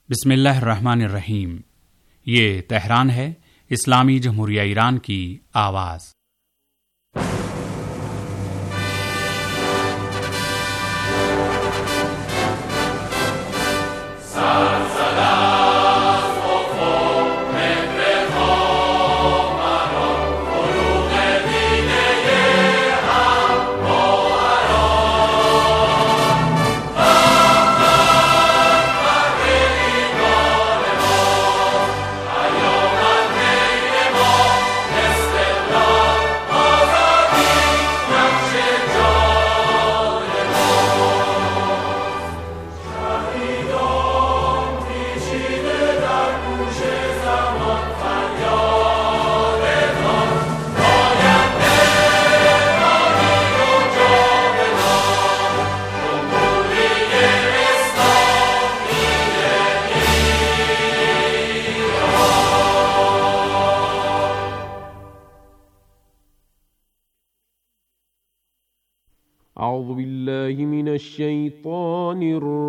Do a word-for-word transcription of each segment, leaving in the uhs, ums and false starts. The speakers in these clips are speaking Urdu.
بسم اللہ الرحمن الرحیم۔ یہ تہران ہے، اسلامی جمہوریہ ایران کی آواز۔ اعوذ باللہ من الشیطان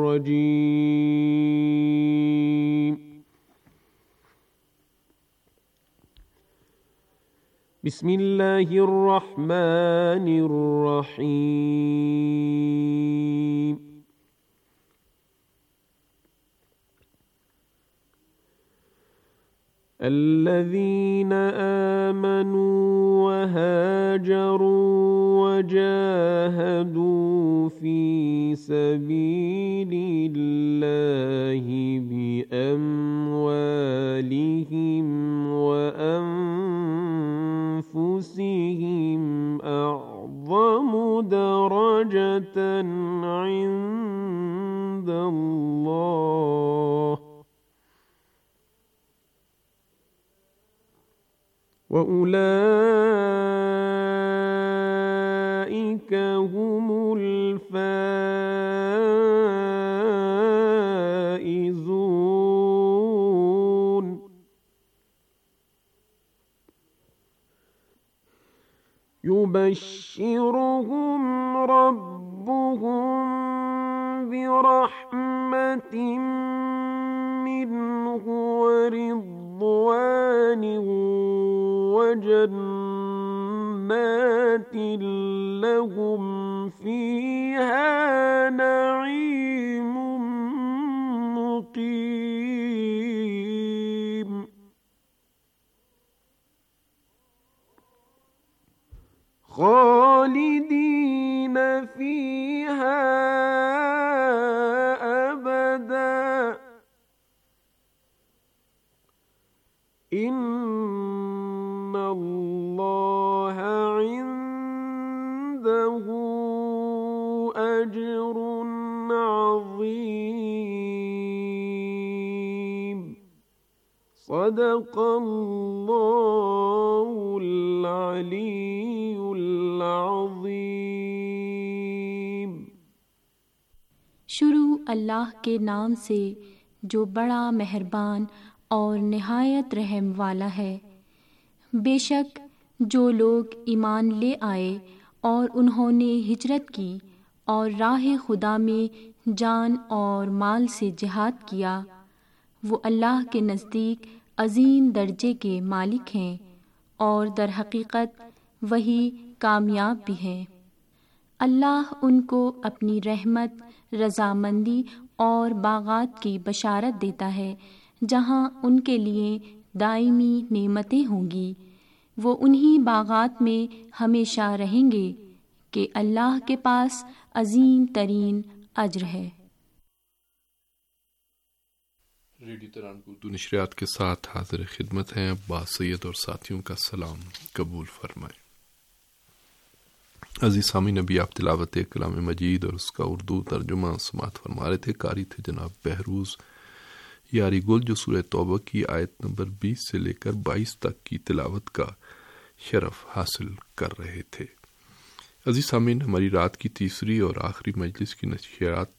الرجیم، بسم اللہ الرحمن الرحیم۔ الذین آمنوا وهاجروا وجاهدوا في سبيل الله بأموالهم وأنفسهم أعظم درجة عند الله وَأُولَئِكَ هُمُ الْفَائِزُونَ۔ يُبَشِّرُهُمْ رَبُّهُمْ بِرَحْمَةٍ مِّنْهُ وَرِضْوَانٍ وجنات لهم فيها نعيم مقيم، خالدين فيها أبدا، إن اللہ عنده اجر عظیم۔ صدق اللہ العلی العظیم۔ شروع اللہ کے نام سے جو بڑا مہربان اور نہایت رحم والا ہے۔ بے شک جو لوگ ایمان لے آئے اور انہوں نے ہجرت کی اور راہ خدا میں جان اور مال سے جہاد کیا، وہ اللہ کے نزدیک عظیم درجے کے مالک ہیں اور در حقیقت وہی کامیاب بھی ہیں۔ اللہ ان کو اپنی رحمت، رضامندی اور باغات کی بشارت دیتا ہے جہاں ان کے لیے دائمی نعمتیں ہوں گی۔ وہ انہی باغات میں ہمیشہ رہیں گے کہ اللہ کے پاس عظیم ترین اجر ہے۔ ریڈیو تہران کو اردو نشریات کے ساتھ حاضر خدمت ہیں عباس سید اور ساتھیوں کا سلام قبول فرمائیں۔ عزیز سامعین، نبی آپ تلاوت کلام مجید اور اس کا اردو ترجمہ سماعت فرما رہے تھے۔ قاری تھے جناب بہروز یاری گل، جو سورہ توبہ کی آیت نمبر بیس سے لے کر بائیس تک کی تلاوت کا شرف حاصل کر رہے تھے۔ عزیز سامعین، ہماری رات کی تیسری اور آخری مجلس کی نشریات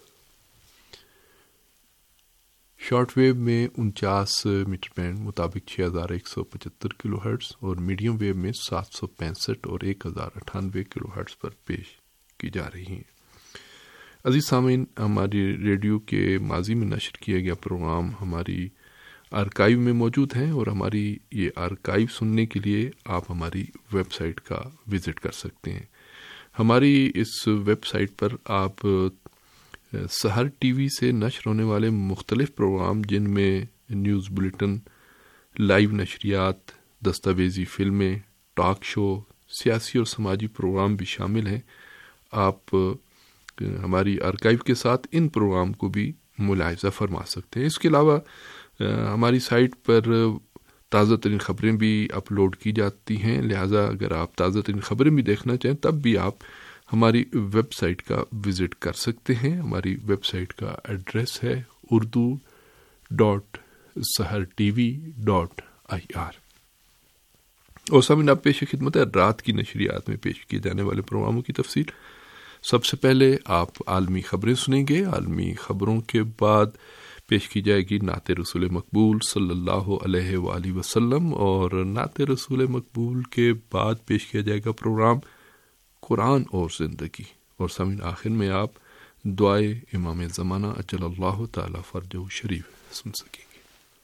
شارٹ ویو میں انچاس میٹر بینڈ مطابق چھ ہزار ایک سو پچہتر کلو ہرٹز اور میڈیم ویو میں سات سو پینسٹھ اور ایک ہزار اٹھانوے کلو ہرٹز پر پیش کی جا رہی ہیں۔ عزیز سامعین، ہماری ریڈیو کے ماضی میں نشر کیا گیا پروگرام ہماری آرکائیو میں موجود ہیں، اور ہماری یہ آرکائیو سننے کے لیے آپ ہماری ویب سائٹ کا وزٹ کر سکتے ہیں۔ ہماری اس ویب سائٹ پر آپ سحر ٹی وی سے نشر ہونے والے مختلف پروگرام، جن میں نیوز بلیٹن، لائیو نشریات، دستاویزی فلمیں، ٹاک شو، سیاسی اور سماجی پروگرام بھی شامل ہیں، آپ ہماری آرکائیو کے ساتھ ان پروگرام کو بھی ملاحظہ فرما سکتے ہیں۔ اس کے علاوہ ہماری سائٹ پر تازہ ترین خبریں بھی اپلوڈ کی جاتی ہیں، لہٰذا اگر آپ تازہ ترین خبریں بھی دیکھنا چاہیں تب بھی آپ ہماری ویب سائٹ کا وزٹ کر سکتے ہیں۔ ہماری ویب سائٹ کا ایڈریس ہے Urdu dot Sahar T V dot I R. اور سامعین، اب پیش خدمت ہے رات کی نشریات میں پیش کیے جانے والے پروگراموں کی تفصیل۔ سب سے پہلے آپ عالمی خبریں سنیں گے، عالمی خبروں کے بعد پیش کی جائے گی نعت رسول مقبول صلی اللہ علیہ وآلہ وسلم، اور نعت رسول مقبول کے بعد پیش کیا جائے گا پروگرام قرآن اور زندگی، اور سامعین آخر میں آپ دعائے امام زمانہ اجل اللہ تعالی فرجہ شریف سن سکیں گے۔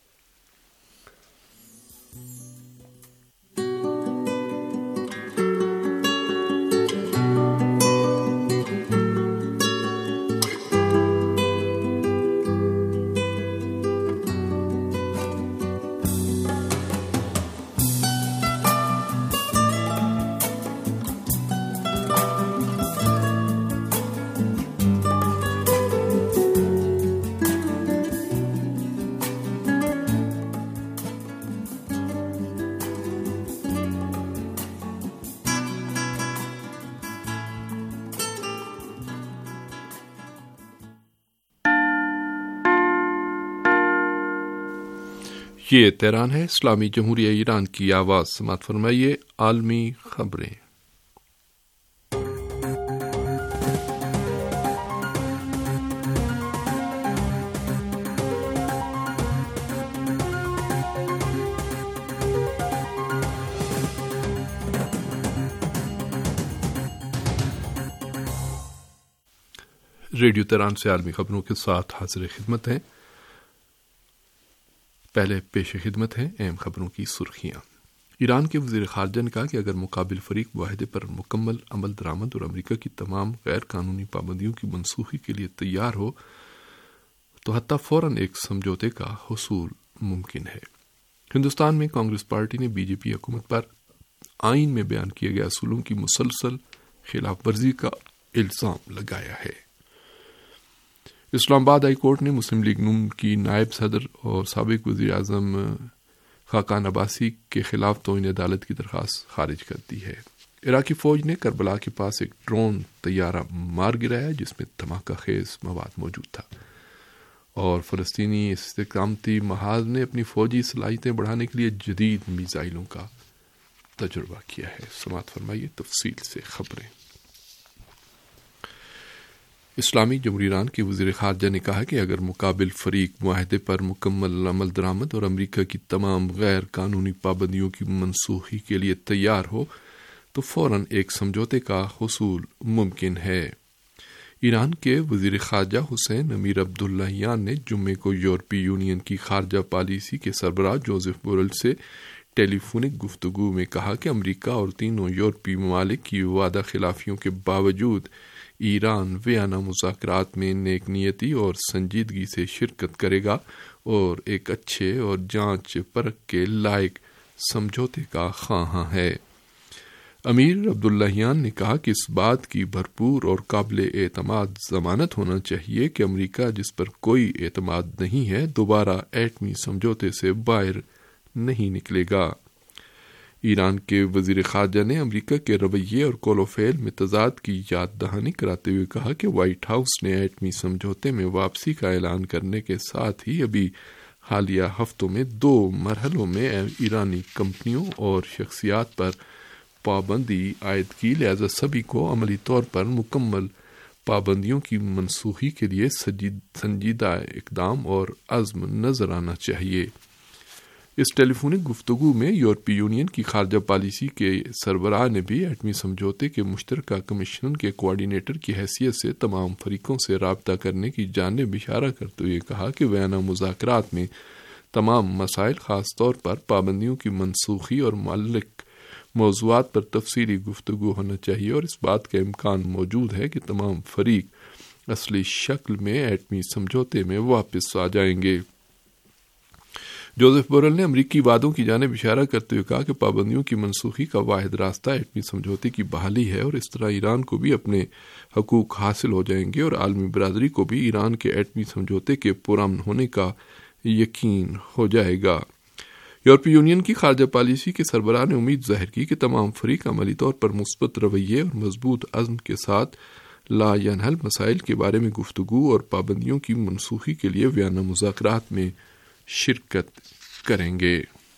یہ تہران ہے، اسلامی جمہوریہ ایران کی آواز۔ سماعت فرمائیے عالمی خبریں۔ ریڈیو تہران سے عالمی خبروں کے ساتھ حاضر خدمت ہیں۔ پہلے پیش خدمت ہیں اہم خبروں کی سرخیاں۔ ایران کے وزیر خارجہ نے کہا کہ اگر مقابل فریق معاہدے پر مکمل عمل درآمد اور امریکہ کی تمام غیر قانونی پابندیوں کی منسوخی کے لیے تیار ہو تو حتیٰ فوراً ایک سمجھوتے کا حصول ممکن ہے۔ ہندوستان میں کانگریس پارٹی نے بی جے پی حکومت پر آئین میں بیان کیے گئے اصولوں کی مسلسل خلاف ورزی کا الزام لگایا ہے۔ اسلام آباد ہائی کورٹ نے مسلم لیگ نون کی نائب صدر اور سابق وزیر اعظم خاقان عباسی کے خلاف توہین عدالت کی درخواست خارج کر دی ہے۔ عراقی فوج نے کربلا کے پاس ایک ڈرون طیارہ مار گرایا جس میں دھماکہ خیز مواد موجود تھا، اور فلسطینی استحکامتی محاذ نے اپنی فوجی صلاحیتیں بڑھانے کے لیے جدید میزائلوں کا تجربہ کیا ہے۔ سماعت فرمائیے تفصیل سے خبریں۔ اسلامی جمہوریہ ایران کے وزیر خارجہ نے کہا کہ اگر مقابل فریق معاہدے پر مکمل عمل درآمد اور امریکہ کی تمام غیر قانونی پابندیوں کی منسوخی کے لیے تیار ہو تو فوراً ایک سمجھوتے کا حصول ممکن ہے۔ ایران کے وزیر خارجہ حسین امیر عبداللہیان نے جمعے کو یورپی یونین کی خارجہ پالیسی کے سربراہ جوزف بورل سے ٹیلی فونک گفتگو میں کہا کہ امریکہ اور تینوں یورپی ممالک کی وعدہ خلافیوں کے باوجود ایران ویانا مذاکرات میں نیک نیتی اور سنجیدگی سے شرکت کرے گا اور ایک اچھے اور جانچ پرکھ کے لائق سمجھوتے کا خواہاں ہے۔ امیر عبداللہیان نے کہا کہ اس بات کی بھرپور اور قابل اعتماد ضمانت ہونا چاہیے کہ امریکہ، جس پر کوئی اعتماد نہیں ہے، دوبارہ ایٹمی سمجھوتے سے باہر نہیں نکلے گا۔ ایران کے وزیر خارجہ نے امریکہ کے رویے اور قول و فعل میں تضاد کی یاد دہانی کراتے ہوئے کہا کہ وائٹ ہاؤس نے ایٹمی سمجھوتے میں واپسی کا اعلان کرنے کے ساتھ ہی ابھی حالیہ ہفتوں میں دو مرحلوں میں ایرانی کمپنیوں اور شخصیات پر پابندی عائد کی، لہذا سبھی کو عملی طور پر مکمل پابندیوں کی منسوخی کے لیے سنجیدہ اقدام اور عزم نظر آنا چاہیے۔ اس ٹیلی فونک گفتگو میں یورپی یونین کی خارجہ پالیسی کے سربراہ نے بھی ایٹمی سمجھوتے کے مشترکہ کمیشن کے کوارڈینیٹر کی حیثیت سے تمام فریقوں سے رابطہ کرنے کی جانب اشارہ کرتے ہوئے کہا کہ ویانا مذاکرات میں تمام مسائل، خاص طور پر پابندیوں کی منسوخی اور معلق موضوعات پر تفصیلی گفتگو ہونا چاہیے، اور اس بات کا امکان موجود ہے کہ تمام فریق اصلی شکل میں ایٹمی سمجھوتے میں واپس آ جائیں گے۔ جوزف بورل نے امریکی وعدوں کی جانب اشارہ کرتے ہوئے کہا کہ پابندیوں کی منسوخی کا واحد راستہ ایٹمی سمجھوتے کی بحالی ہے، اور اس طرح ایران کو بھی اپنے حقوق حاصل ہو جائیں گے اور عالمی برادری کو بھی ایران کے ایٹمی سمجھوتے کے پرامن ہونے کا یقین ہو جائے گا۔ یورپی یونین کی خارجہ پالیسی کے سربراہ نے امید ظاہر کی کہ تمام فریق عملی طور پر مثبت رویے اور مضبوط عزم کے ساتھ لا ینحل مسائل کے بارے میں گفتگو اور پابندیوں کی منسوخی کے لیے ویانا مذاکرات میں شرکت کریں گے۔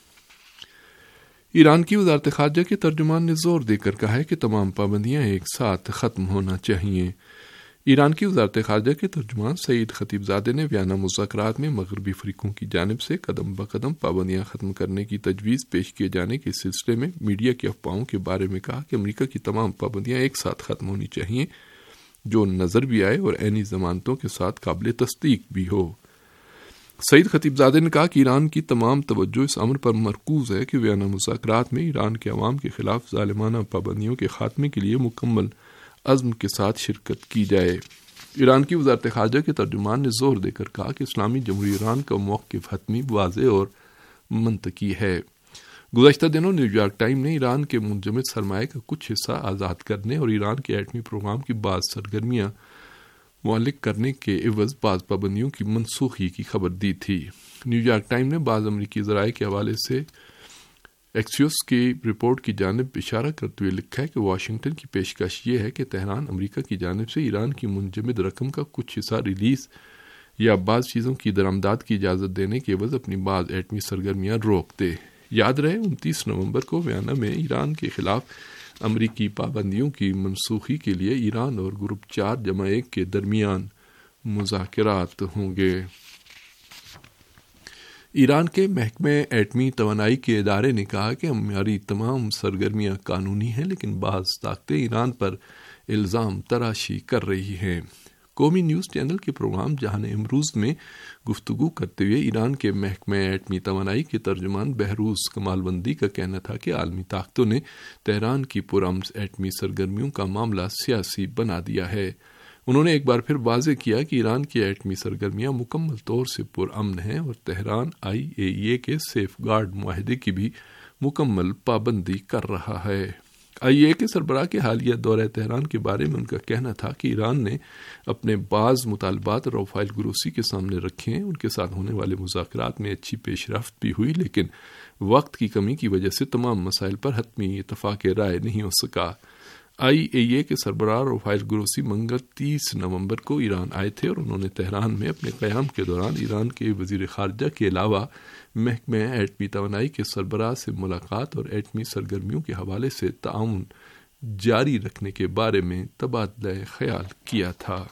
ایران کی وزارت خارجہ کے ترجمان نے زور دے کر کہا ہے کہ تمام پابندیاں ایک ساتھ ختم ہونا چاہیے۔ ایران کی وزارت خارجہ کے ترجمان سعید خطیب زادے نے ویانا مذاکرات میں مغربی فریقوں کی جانب سے قدم بقدم پابندیاں ختم کرنے کی تجویز پیش کیے جانے کے سلسلے میں میڈیا کی افواہوں کے بارے میں کہا کہ امریکہ کی تمام پابندیاں ایک ساتھ ختم ہونی چاہیے، جو نظر بھی آئے اور عینی ضمانتوں کے ساتھ قابل تصدیق بھی ہو۔ سعید خطیب زادے نے کہا کہ ایران کی تمام توجہ اس امر پر مرکوز ہے کہ ویانا مذاکرات میں ایران کے عوام کے خلاف ظالمانہ پابندیوں کے خاتمے کے لیے مکمل عزم کے ساتھ شرکت کی جائے۔ ایران کی وزارت خارجہ کے ترجمان نے زور دے کر کہا کہ اسلامی جمہوریہ ایران کا موقف حتمی، واضح اور منطقی ہے۔ گزشتہ دنوں نیو یارک ٹائم نے ایران کے منجمد سرمایہ کا کچھ حصہ آزاد کرنے اور ایران کے ایٹمی پروگرام کی بعض سرگرمیاں معلق کرنے کے عوض بعض پابندیوں کی منسوخی کی خبر دی تھی۔ نیو یارک ٹائم نے بعض امریکی ذرائع کے حوالے سے ایکسیوس کی رپورٹ کی جانب اشارہ کرتے ہوئے لکھا ہے کہ واشنگٹن کی پیشکش یہ ہے کہ تہران امریکہ کی جانب سے ایران کی منجمد رقم کا کچھ حصہ ریلیز یا بعض چیزوں کی درآمدات کی اجازت دینے کے عوض اپنی بعض ایٹمی سرگرمیاں روک دے۔ یاد رہے انتیس نومبر کو ویانا میں ایران کے خلاف امریکی پابندیوں کی منسوخی کے لیے ایران اور گروپ چار جمع ایک کے درمیان مذاکرات ہوں گے۔ ایران کے محکمہ ایٹمی توانائی کے ادارے نے کہا کہ ہماری تمام سرگرمیاں قانونی ہیں، لیکن بعض طاقتیں ایران پر الزام تراشی کر رہی ہیں۔ قومی نیوز چینل کے پروگرام جہان امروز میں گفتگو کرتے ہوئے ایران کے محکمہ ایٹمی توانائی کے ترجمان بہروز کمال بندی کا کہنا تھا کہ عالمی طاقتوں نے تہران کی پرامن ایٹمی سرگرمیوں کا معاملہ سیاسی بنا دیا ہے۔ انہوں نے ایک بار پھر واضح کیا کہ ایران کی ایٹمی سرگرمیاں مکمل طور سے پرامن ہیں اور تہران آئی اے ای اے کے سیف گارڈ معاہدے کی بھی مکمل پابندی کر رہا ہے۔ آئی اے ای اے کے سربراہ کے حالیہ دورہ تہران کے بارے میں ان کا کہنا تھا کہ ایران نے اپنے بعض مطالبات رافائل گروسی کے سامنے رکھے ہیں۔ ان کے ساتھ ہونے والے مذاکرات میں اچھی پیش رفت بھی ہوئی، لیکن وقت کی کمی کی وجہ سے تمام مسائل پر حتمی اتفاق رائے نہیں ہو سکا۔ آئی اے ای اے کے سربراہ رافائل گروسی منگل تیس نومبر کو ایران آئے تھے اور انہوں نے تہران میں اپنے قیام کے دوران ایران کے وزیر خارجہ کے علاوہ محکمہ ایٹمی توانائی کے سربراہ سے ملاقات اور ایٹمی سرگرمیوں کے حوالے سے تعاون جاری رکھنے کے بارے میں تبادلہ خیال کیا تھا۔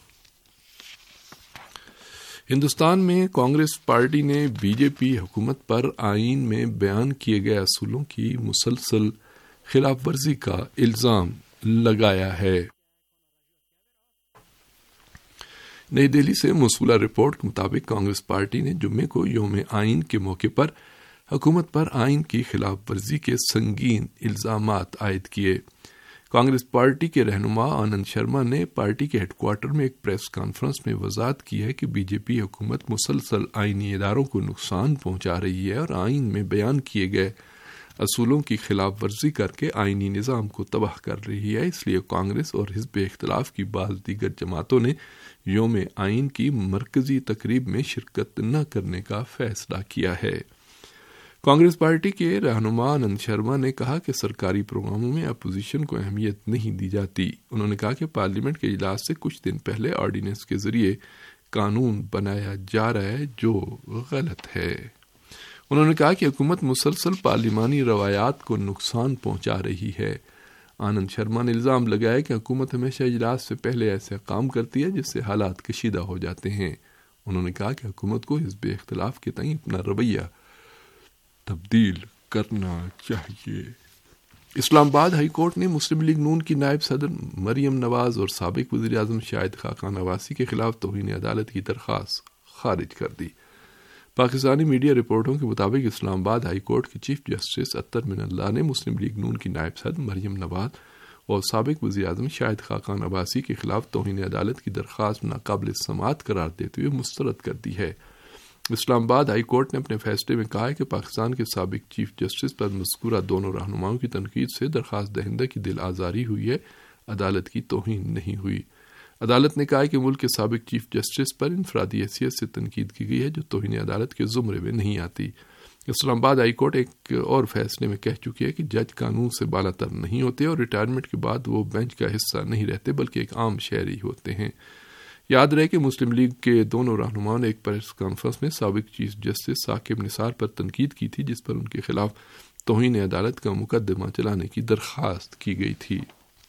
ہندوستان میں کانگریس پارٹی نے بی جے پی حکومت پر آئین میں بیان کیے گئے اصولوں کی مسلسل خلاف ورزی کا الزام لگایا ہے۔ نئی دہلی سے موصولہ رپورٹ کے مطابق کانگریس پارٹی نے جمعے کو یوم آئین کے موقع پر حکومت پر آئین کی خلاف ورزی کے سنگین الزامات عائد کیے۔ کانگریس پارٹی کے رہنما آنند شرما نے پارٹی کے ہیڈ کوارٹر میں ایک پریس کانفرنس میں وضاحت کی ہے کہ بی جے پی حکومت مسلسل آئینی اداروں کو نقصان پہنچا رہی ہے اور آئین میں بیان کیے گئے اصولوں کی خلاف ورزی کر کے آئینی نظام کو تباہ کر رہی ہے۔ اس لیے کانگریس اور حزب اختلاف کی بعض دیگر جماعتوں نے یوم آئین کی مرکزی تقریب میں شرکت نہ کرنے کا فیصلہ کیا ہے۔ کانگریس پارٹی کے رہنما آنند شرما نے کہا کہ سرکاری پروگراموں میں اپوزیشن کو اہمیت نہیں دی جاتی۔ انہوں نے کہا کہ پارلیمنٹ کے اجلاس سے کچھ دن پہلے آرڈیننس کے ذریعے قانون بنایا جا رہا ہے جو غلط ہے۔ انہوں نے کہا کہ حکومت مسلسل پارلیمانی روایات کو نقصان پہنچا رہی ہے۔ آنند شرما نے الزام لگایا کہ حکومت ہمیشہ اجلاس سے پہلے ایسے کام کرتی ہے جس سے حالات کشیدہ ہو جاتے ہیں۔ انہوں نے کہا کہ حکومت کو حزب اختلاف کے تئیں اپنا رویہ تبدیل کرنا چاہیے۔ اسلام آباد ہائی کورٹ نے مسلم لیگ نون کی نائب صدر مریم نواز اور سابق وزیر اعظم شاہد خاقان عباسی کے خلاف توہین عدالت کی درخواست خارج کر دی۔ پاکستانی میڈیا رپورٹوں کے مطابق اسلام آباد ہائی کورٹ کے chief justice Athar Minallah نے مسلم لیگ نون کی نائب صدر مریم نواز اور سابق وزیر اعظم شاہد خاقان عباسی کے خلاف توہین عدالت کی درخواست ناقابل سماعت قرار دیتے ہوئے مسترد کر دی ہے۔ اسلام آباد ہائی کورٹ نے اپنے فیصلے میں کہا ہے کہ پاکستان کے سابق چیف جسٹس پر مذکورہ دونوں رہنماؤں کی تنقید سے درخواست دہندہ کی دل آزاری ہوئی ہے، عدالت کی توہین نہیں ہوئی۔ عدالت نے کہا ہے کہ ملک کے سابق چیف جسٹس پر انفرادی حیثیت سے تنقید کی گئی ہے جو توہین عدالت کے زمرے میں نہیں آتی۔ اسلام آباد ہائی کورٹ ایک اور فیصلے میں کہہ چکی ہے کہ جج قانون سے بالا تر نہیں ہوتے اور ریٹائرمنٹ کے بعد وہ بینچ کا حصہ نہیں رہتے بلکہ ایک عام شہری ہوتے ہیں۔ یاد رہے کہ مسلم لیگ کے دونوں رہنماؤں نے ایک پریس کانفرنس میں سابق چیف جسٹس ثاقب نثار پر تنقید کی تھی جس پر ان کے خلاف توہین عدالت کا مقدمہ چلانے کی درخواست کی گئی تھی۔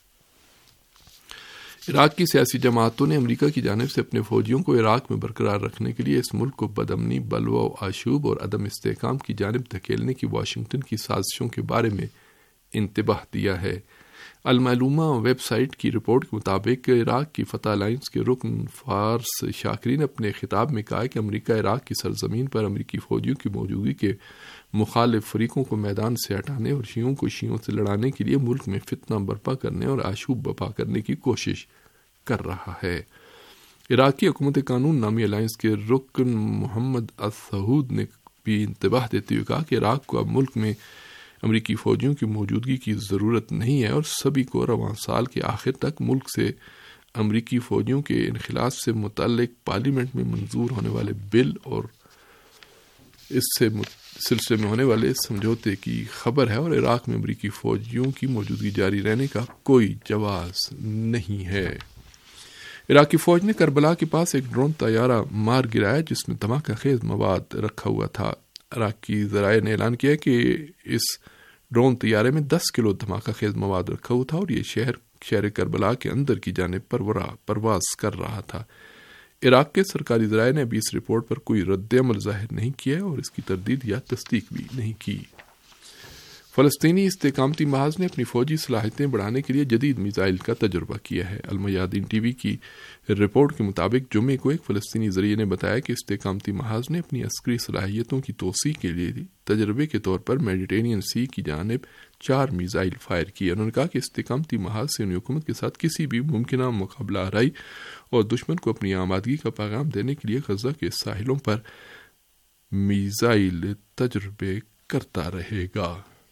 عراق کی سیاسی جماعتوں نے امریکہ کی جانب سے اپنے فوجیوں کو عراق میں برقرار رکھنے کے لیے اس ملک کو بدامنی، بلوا و آشوب اور عدم استحکام کی جانب دھکیلنے کی واشنگٹن کی سازشوں کے بارے میں انتباہ دیا ہے۔ المعلومہ ویب سائٹ کی رپورٹ کے مطابق عراق کی فتح الائنس کے رکن فارس شاکری نے اپنے خطاب میں کہا کہ امریکہ عراق کی سرزمین پر امریکی فوجیوں کی موجودگی کے مخالف فریقوں کو میدان سے ہٹانے اور شیعوں کو شیعوں سے لڑانے کے لیے ملک میں فتنہ برپا کرنے اور آشوب برپا کرنے کی کوشش کر رہا ہے۔ عراق کی حکومت قانون نامی الائنس کے رکن محمد السعود نے بھی انتباہ دیتے ہوئے کہا کہ عراق کو اب ملک میں امریکی فوجیوں کی موجودگی کی ضرورت نہیں ہے اور سبھی کو رواں سال کے آخر تک ملک سے امریکی فوجیوں کے انخلاء سے متعلق پارلیمنٹ میں منظور ہونے والے بل اور اس سے سلسلے میں ہونے والے سمجھوتے کی خبر ہے اور عراق میں امریکی فوجیوں کی موجودگی جاری رہنے کا کوئی جواز نہیں ہے۔ عراقی فوج نے کربلا کے پاس ایک ڈرون طیارہ مار گرایا جس میں دھماکہ خیز مواد رکھا ہوا تھا۔ عراقی ذرائع نے اعلان کیا کہ اس ڈرون طیارے میں دس کلو دھماکہ خیز مواد رکھا ہوا تھا اور یہ شہر شہر کربلا کے اندر کی جانب پرواز کر رہا تھا۔ عراق کے سرکاری ذرائع نے ابھی اس رپورٹ پر کوئی رد عمل ظاہر نہیں کیا اور اس کی تردید یا تصدیق بھی نہیں کی۔ فلسطینی استحکامتی محاذ نے اپنی فوجی صلاحیتیں بڑھانے کے لیے جدید میزائل کا تجربہ کیا ہے۔ المیادین ٹی وی کی رپورٹ کے مطابق جمعے کو ایک فلسطینی ذریعے نے بتایا کہ استحکامتی محاذ نے اپنی عسکری صلاحیتوں کی توسیع کے لیے تجربے کے طور پر میڈیٹرینین سی کی جانب چار میزائل فائر کیے۔ انہوں نے کہا کہ استحکامتی محاذ سے انہیں حکومت کے ساتھ کسی بھی ممکنہ مقابلہ آرائی اور دشمن کو اپنی آمادگی کا پیغام دینے کے لیے غزہ کے ساحلوں پر میزائل تجربے کرتا رہے گا۔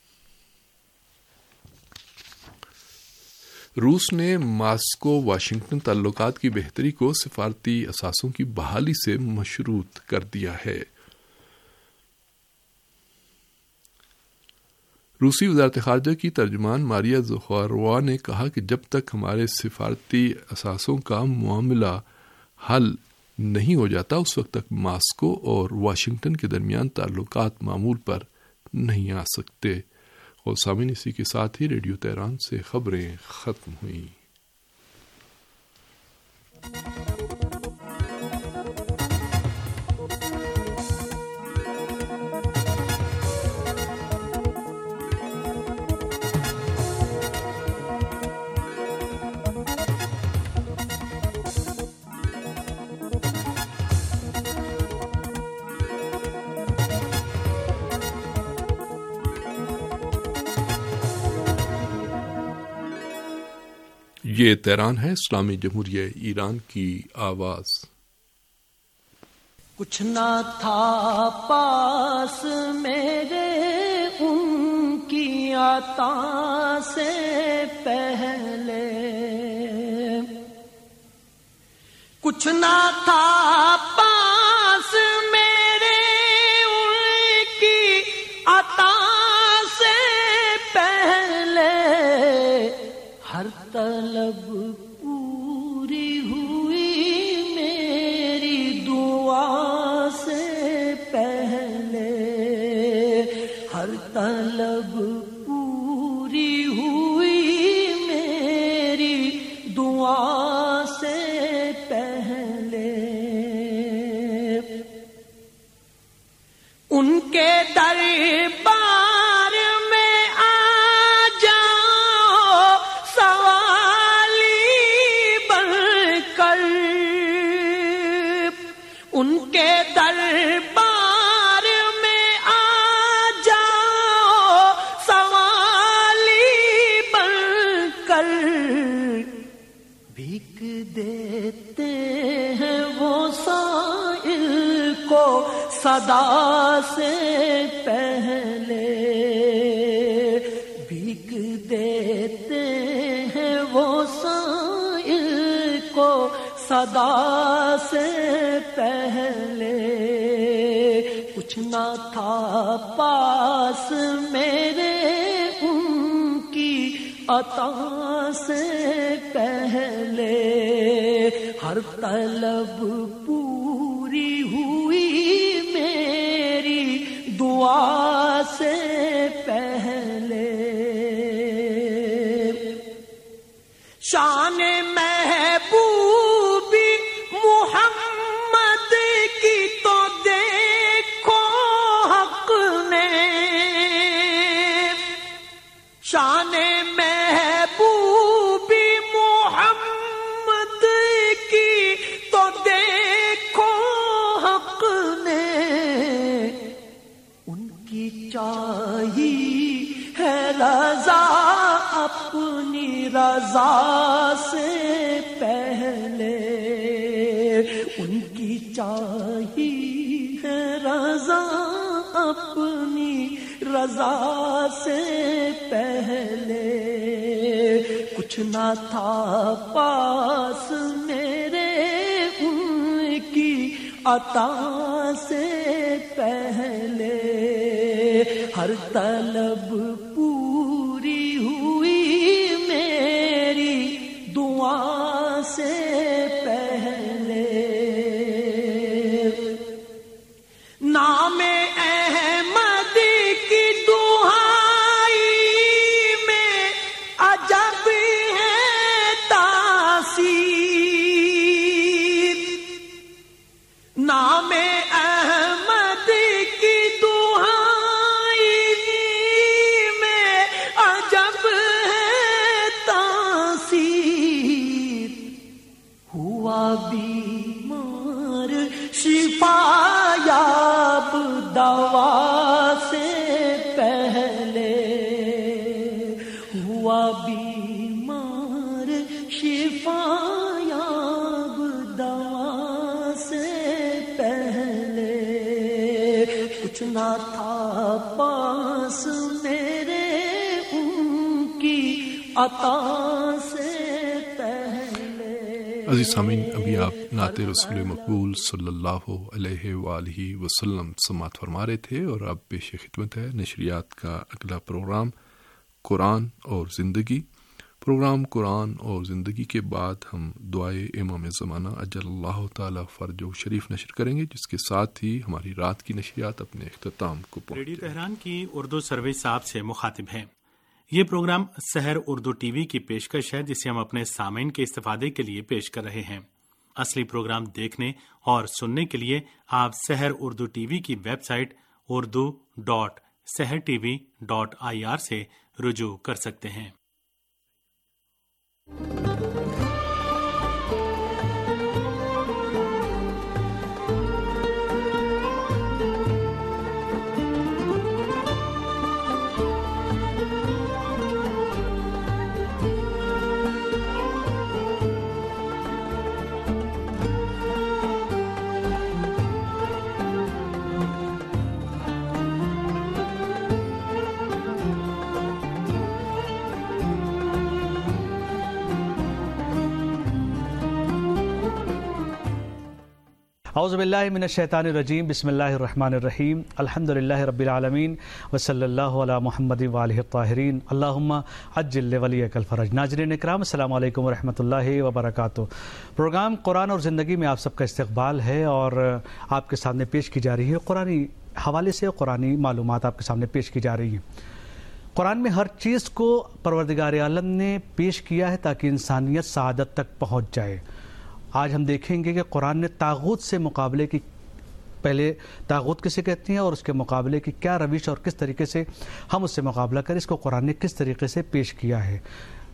روس نے ماسکو واشنگٹن تعلقات کی بہتری کو سفارتی اثاثوں کی بحالی سے مشروط کر دیا ہے۔ روسی وزارت خارجہ کی ترجمان ماریا زخاروا نے کہا کہ جب تک ہمارے سفارتی اثاثوں کا معاملہ حل نہیں ہو جاتا اس وقت تک ماسکو اور واشنگٹن کے درمیان تعلقات معمول پر نہیں آ سکتے۔ اور سامعین اسی کے ساتھ ہی ریڈیو تہران سے خبریں ختم ہوئیں۔ یہ تہران ہے، اسلامی جمہوریہ ایران کی آواز۔ کچھ نہ تھا پاس میرے ان کی عطا سے پہلے، کچھ نہ تھا پاس میرے ان کی عطا سے پہلے، ہر طلب پوری ہوئی میری دعا سے پہلے، ہر طلب پوری ہوئی میری دعا سے پہلے، ان کے در دربار میں آ جاؤ سوالی بن کر، بھیک دیتے ہیں وہ سائل کو صدا سے پہلے، بھیک دیتے ہیں وہ سائل کو صدا سے پہلے، کچھ نہ تھا پاس میرے ان کی عطا سے پہلے، ہر طلب پوری ہوئی میری دعا سے پہلے، شان محبوبی محمد کی تو دیکھو حق نے، شان محبوبی محمد کی تو دیکھو حق نے، ان کی چاہی ہے رضا اپنی رضا سے پہلے، ان کی چاہی ہے رضا اپنی رضا سے پہلے، کچھ نہ تھا پاس میرے ان کی عطا سے پہلے، ہر طلب پوری ہوئی میری دعا سے پہلے، نام احمد کی دہائی میں عجب ہے تاثیر، نام احمد کی دہائی میں عجب ہے تاثیر، ہوا بیمار شفا یاب دوا سے پہلے، ہوا بیمار شفا یاب دوا سے پہلے، کچھ نہ تھا پاس میرے ان کی عطا سے پہلے۔ عزیز سامعین، ابھی آپ نعت رسول مقبول صلی اللہ علیہ وآلہ وسلم سماعت فرما رہے تھے، اور اب پیش خدمت ہے نشریات کا اگلا پروگرام قرآن اور زندگی۔ پروگرام قرآن اور زندگی کے بعد ہم دعائے امام زمانہ اجل اللہ تعالی فرجہ شریف نشر کریں گے، جس کے ساتھ ہی ہماری رات کی نشریات اپنے اختتام کو پہنچ ریڈیو تہران کی اردو سروس آپ سے مخاطب ہیں۔ یہ program Sahar Urdu T V کی پیشکش ہے، جسے ہم اپنے سامعین کے استفادے کے لیے پیش کر رہے ہیں۔ اصلی پروگرام دیکھنے اور سننے کے لیے آپ سحر اردو ٹی وی کی web site Urdu dot Sahar T V dot I R سے رجوع کر سکتے ہیں۔ اعوذ باللہ من الشیطان الرجیم، بسم اللہ الرحمن الرحیم، الحمد للہ رب العالمین، وصلی اللہ علی محمد وآلہ الطاہرین، اللہم عجل لولیک الفرج۔ ناظرین اکرام، السلام علیکم ورحمۃ اللہ وبرکاتہ۔ پروگرام قرآن اور زندگی میں آپ سب کا استقبال ہے، اور آپ کے سامنے پیش کی جا رہی ہے قرآنی حوالے سے قرآنی معلومات آپ کے سامنے پیش کی جا رہی ہیں۔ قرآن میں ہر چیز کو پروردگار عالم نے پیش کیا ہے تاکہ انسانیت سعادت تک پہنچ جائے۔ آج ہم دیکھیں گے کہ قرآن نے طاغوت سے مقابلے کی، پہلے طاغوت کسے کہتے ہیں اور اس کے مقابلے کی کیا روش اور کس طریقے سے ہم اس سے مقابلہ کریں، اس کو قرآن نے کس طریقے سے پیش کیا ہے۔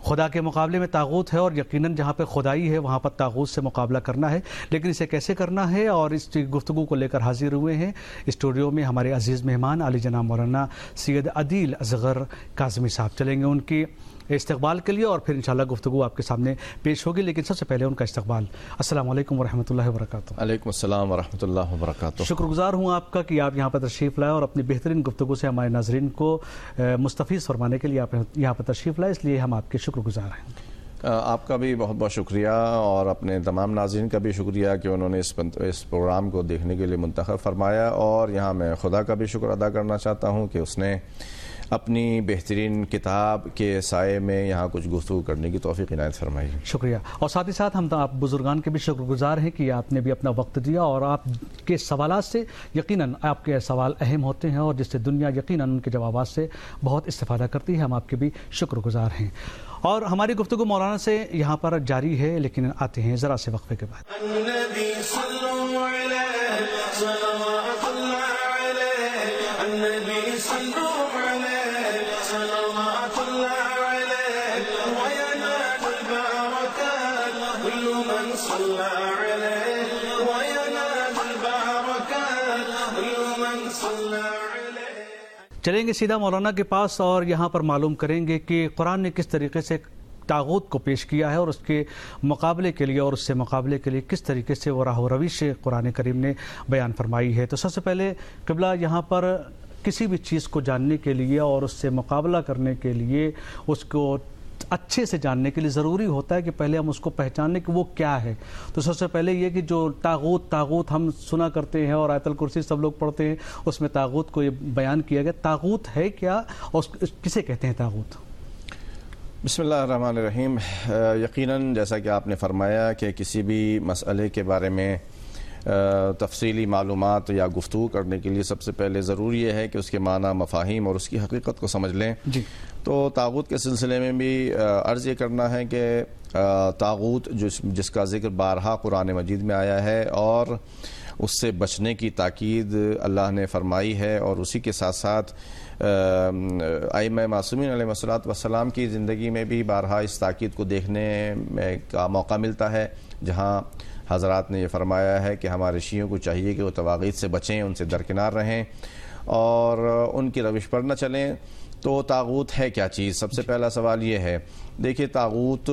خدا کے مقابلے میں طاغوت ہے اور یقیناً جہاں پہ خدائی ہے وہاں پر طاغوت سے مقابلہ کرنا ہے، لیکن اسے کیسے کرنا ہے، اور اس گفتگو کو لے کر حاضر ہوئے ہیں اسٹوڈیو میں ہمارے عزیز مہمان عالی جناب مولانا سید عدیل اصغر کاظمی صاحب۔ چلیں گے ان کی استقبال کے لیے اور پھر انشاءاللہ گفتگو آپ کے سامنے پیش ہوگی، لیکن سب سے پہلے ان کا استقبال۔ السلام علیکم ورحمۃ اللہ وبرکاتہ۔ علیکم السلام ورحمۃ اللہ وبرکاتہ۔ شکر گزار ہوں آپ کا کہ آپ یہاں پر تشریف لائے اور اپنی بہترین گفتگو سے ہمارے ناظرین کو مستفیض فرمانے کے لیے آپ یہاں پر تشریف لائے، اس لیے ہم آپ کے شکر گزار ہیں۔ آپ کا بھی بہت بہت شکریہ اور اپنے تمام ناظرین کا بھی شکریہ کہ انہوں نے اس اس پروگرام کو دیکھنے کے لیے منتخب فرمایا، اور یہاں میں خدا کا بھی شکر ادا کرنا چاہتا ہوں کہ اس نے اپنی بہترین کتاب کے سائے میں یہاں کچھ گفتگو کرنے کی توفیق عنایت فرمائی۔ شکریہ، اور ساتھ ہی ساتھ ہم آپ بزرگان کے بھی شکر گزار ہیں کہ آپ نے بھی اپنا وقت دیا، اور آپ کے سوالات سے یقیناً آپ کے سوال اہم ہوتے ہیں اور جس سے دنیا یقیناً ان کے جوابات سے بہت استفادہ کرتی ہے، ہم آپ کے بھی شکر گزار ہیں۔ اور ہماری گفتگو مولانا سے یہاں پر جاری ہے، لیکن آتے ہیں ذرا سے وقفے کے بعد۔ چلیں گے سیدھا مولانا کے پاس اور یہاں پر معلوم کریں گے کہ قرآن نے کس طریقے سے طاغوت کو پیش کیا ہے اور اس کے مقابلے کے لیے اور اس سے مقابلے کے لیے کس طریقے سے وہ راہ و روش قرآن کریم نے بیان فرمائی ہے۔ تو سب سے پہلے قبلہ یہاں پر کسی بھی چیز کو جاننے کے لیے اور اس سے مقابلہ کرنے کے لیے، اس کو اچھے سے جاننے کے لیے ضروری ہوتا ہے کہ پہلے ہم اس کو پہچاننے کہ وہ کیا ہے۔ تو سب سے پہلے یہ کہ جو طاغوت طاغوت ہم سنا کرتے ہیں اور آیت الکرسی سب لوگ پڑھتے ہیں، اس میں طاغوت کو یہ بیان کیا گیا، طاغوت ہے کیا اور کسے کہتے ہیں طاغوت؟ بسم اللہ الرحمن الرحیم۔ یقیناً جیسا کہ آپ نے فرمایا کہ کسی بھی مسئلے کے بارے میں تفصیلی معلومات یا گفتگو کرنے کے لیے سب سے پہلے ضروری یہ ہے کہ اس کے معنی، مفاہیم اور اس کی حقیقت کو سمجھ لیں۔ جی تو طاغوت کے سلسلے میں بھی عرض یہ کرنا ہے کہ طاغوت جس جس کا ذکر بارہا قرآن مجید میں آیا ہے اور اس سے بچنے کی تاکید اللہ نے فرمائی ہے، اور اسی کے ساتھ ساتھ ائمہ معصومین علیہ الصلوۃ والسلام کی زندگی میں بھی بارہا اس تاکید کو دیکھنے میں کا موقع ملتا ہے، جہاں حضرات نے یہ فرمایا ہے کہ ہمارے شیعوں کو چاہیے کہ وہ طواغیت سے بچیں، ان سے درکنار رہیں اور ان کی روش پر نہ چلیں۔ تو طاغوت ہے کیا چیز؟ سب سے پہلا سوال یہ ہے، دیکھیے طاغوت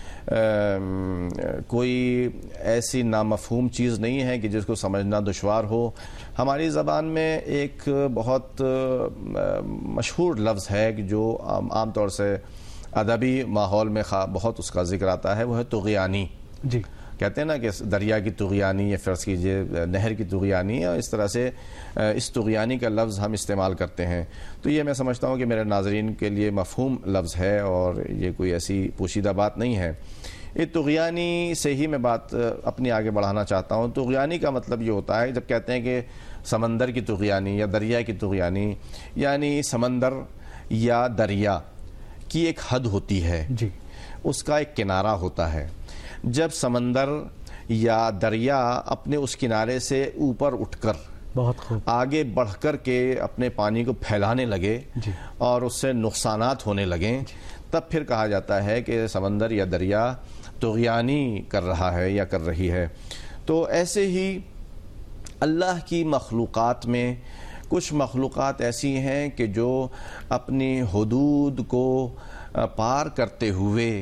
کوئی ایسی نامفہوم چیز نہیں ہے کہ جس کو سمجھنا دشوار ہو۔ ہماری زبان میں ایک بہت مشہور لفظ ہے کہ جو عام طور سے ادبی ماحول میں بہت اس کا ذکر آتا ہے، وہ ہے طغیانی۔ جی کہتے ہیں نا کہ دریا کی طغیانی، یا فرض کیجئے نہر کی طغیانی، اور اس طرح سے اس طغیانی کا لفظ ہم استعمال کرتے ہیں۔ تو یہ میں سمجھتا ہوں کہ میرے ناظرین کے لیے مفہوم لفظ ہے اور یہ کوئی ایسی پوشیدہ بات نہیں ہے۔ یہ طغیانی سے ہی میں بات اپنی آگے بڑھانا چاہتا ہوں۔ طغیانی کا مطلب یہ ہوتا ہے جب کہتے ہیں کہ سمندر کی طغیانی یا دریا کی طغیانی، یعنی سمندر یا دریا کی ایک حد ہوتی ہے، جی اس کا ایک کنارہ ہوتا ہے۔ جب سمندر یا دریا اپنے اس کنارے سے اوپر اٹھ کر بہت خوب آگے بڑھ کر کے اپنے پانی کو پھیلانے لگے جی اور اس سے نقصانات ہونے لگیں، تب پھر کہا جاتا ہے کہ سمندر یا دریا طغیانی کر رہا ہے یا کر رہی ہے۔ تو ایسے ہی اللہ کی مخلوقات میں کچھ مخلوقات ایسی ہیں کہ جو اپنی حدود کو پار کرتے ہوئے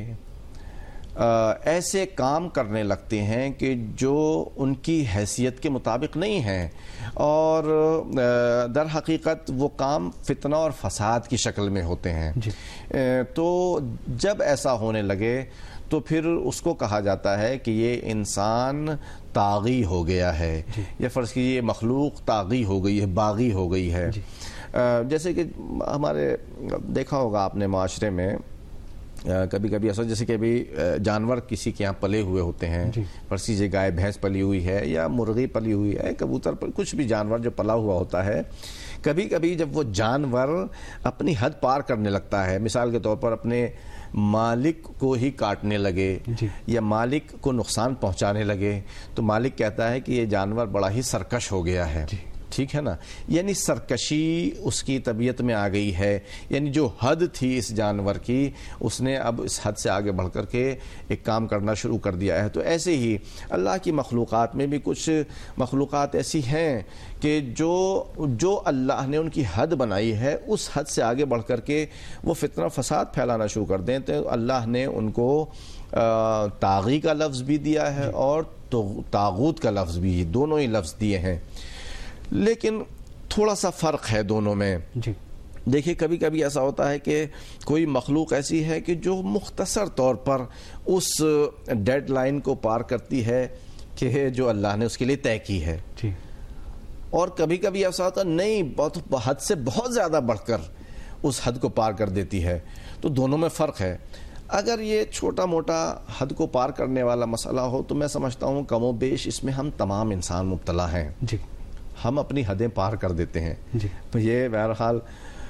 ایسے کام کرنے لگتے ہیں کہ جو ان کی حیثیت کے مطابق نہیں ہیں، اور در حقیقت وہ کام فتنہ اور فساد کی شکل میں ہوتے ہیں جی۔ تو جب ایسا ہونے لگے تو پھر اس کو کہا جاتا ہے کہ یہ انسان طاغی ہو گیا ہے جی۔ یا فرض کیجیے یہ مخلوق طاغی ہو گئی ہے، باغی ہو گئی ہے جی۔ جیسے کہ ہمارے دیکھا ہوگا آپ نے معاشرے میں کبھی کبھی ایسا، جیسے کہ ابھی جانور کسی کے یہاں پلے ہوئے ہوتے ہیں جی۔ فرض کیجیے گائے بھینس پلی ہوئی ہے یا مرغی پلی ہوئی ہے، کبوتر پر کچھ بھی جانور جو پلا ہوا ہوتا ہے، کبھی کبھی جب وہ جانور اپنی حد پار کرنے لگتا ہے، مثال کے طور پر اپنے مالک کو ہی کاٹنے لگے جی۔ یا مالک کو نقصان پہنچانے لگے، تو مالک کہتا ہے کہ یہ جانور بڑا ہی سرکش ہو گیا ہے جی۔ ٹھیک ہے نا, یعنی سرکشی اس کی طبیعت میں آ گئی ہے, یعنی جو حد تھی اس جانور کی اس نے اب اس حد سے آگے بڑھ کر کے ایک کام کرنا شروع کر دیا ہے. تو ایسے ہی اللہ کی مخلوقات میں بھی کچھ مخلوقات ایسی ہیں کہ جو جو اللہ نے ان کی حد بنائی ہے اس حد سے آگے بڑھ کر کے وہ فتنہ فساد پھیلانا شروع کر دیں. تو اللہ نے ان کو طاغی کا لفظ بھی دیا ہے اور طاغوت کا لفظ بھی, دونوں ہی لفظ دیے ہیں, لیکن تھوڑا سا فرق ہے دونوں میں. جی دیکھیے کبھی کبھی ایسا ہوتا ہے کہ کوئی مخلوق ایسی ہے کہ جو مختصر طور پر اس ڈیڈ لائن کو پار کرتی ہے کہ جو اللہ نے اس کے لیے طے کی ہے, جی, اور کبھی کبھی ایسا ہوتا ہے نہیں بہت حد سے بہت زیادہ بڑھ کر اس حد کو پار کر دیتی ہے. تو دونوں میں فرق ہے. اگر یہ چھوٹا موٹا حد کو پار کرنے والا مسئلہ ہو تو میں سمجھتا ہوں کم و بیش اس میں ہم تمام انسان مبتلا ہیں. جی, ہم اپنی حدیں پار کر دیتے ہیں. جی, یہ بہرحال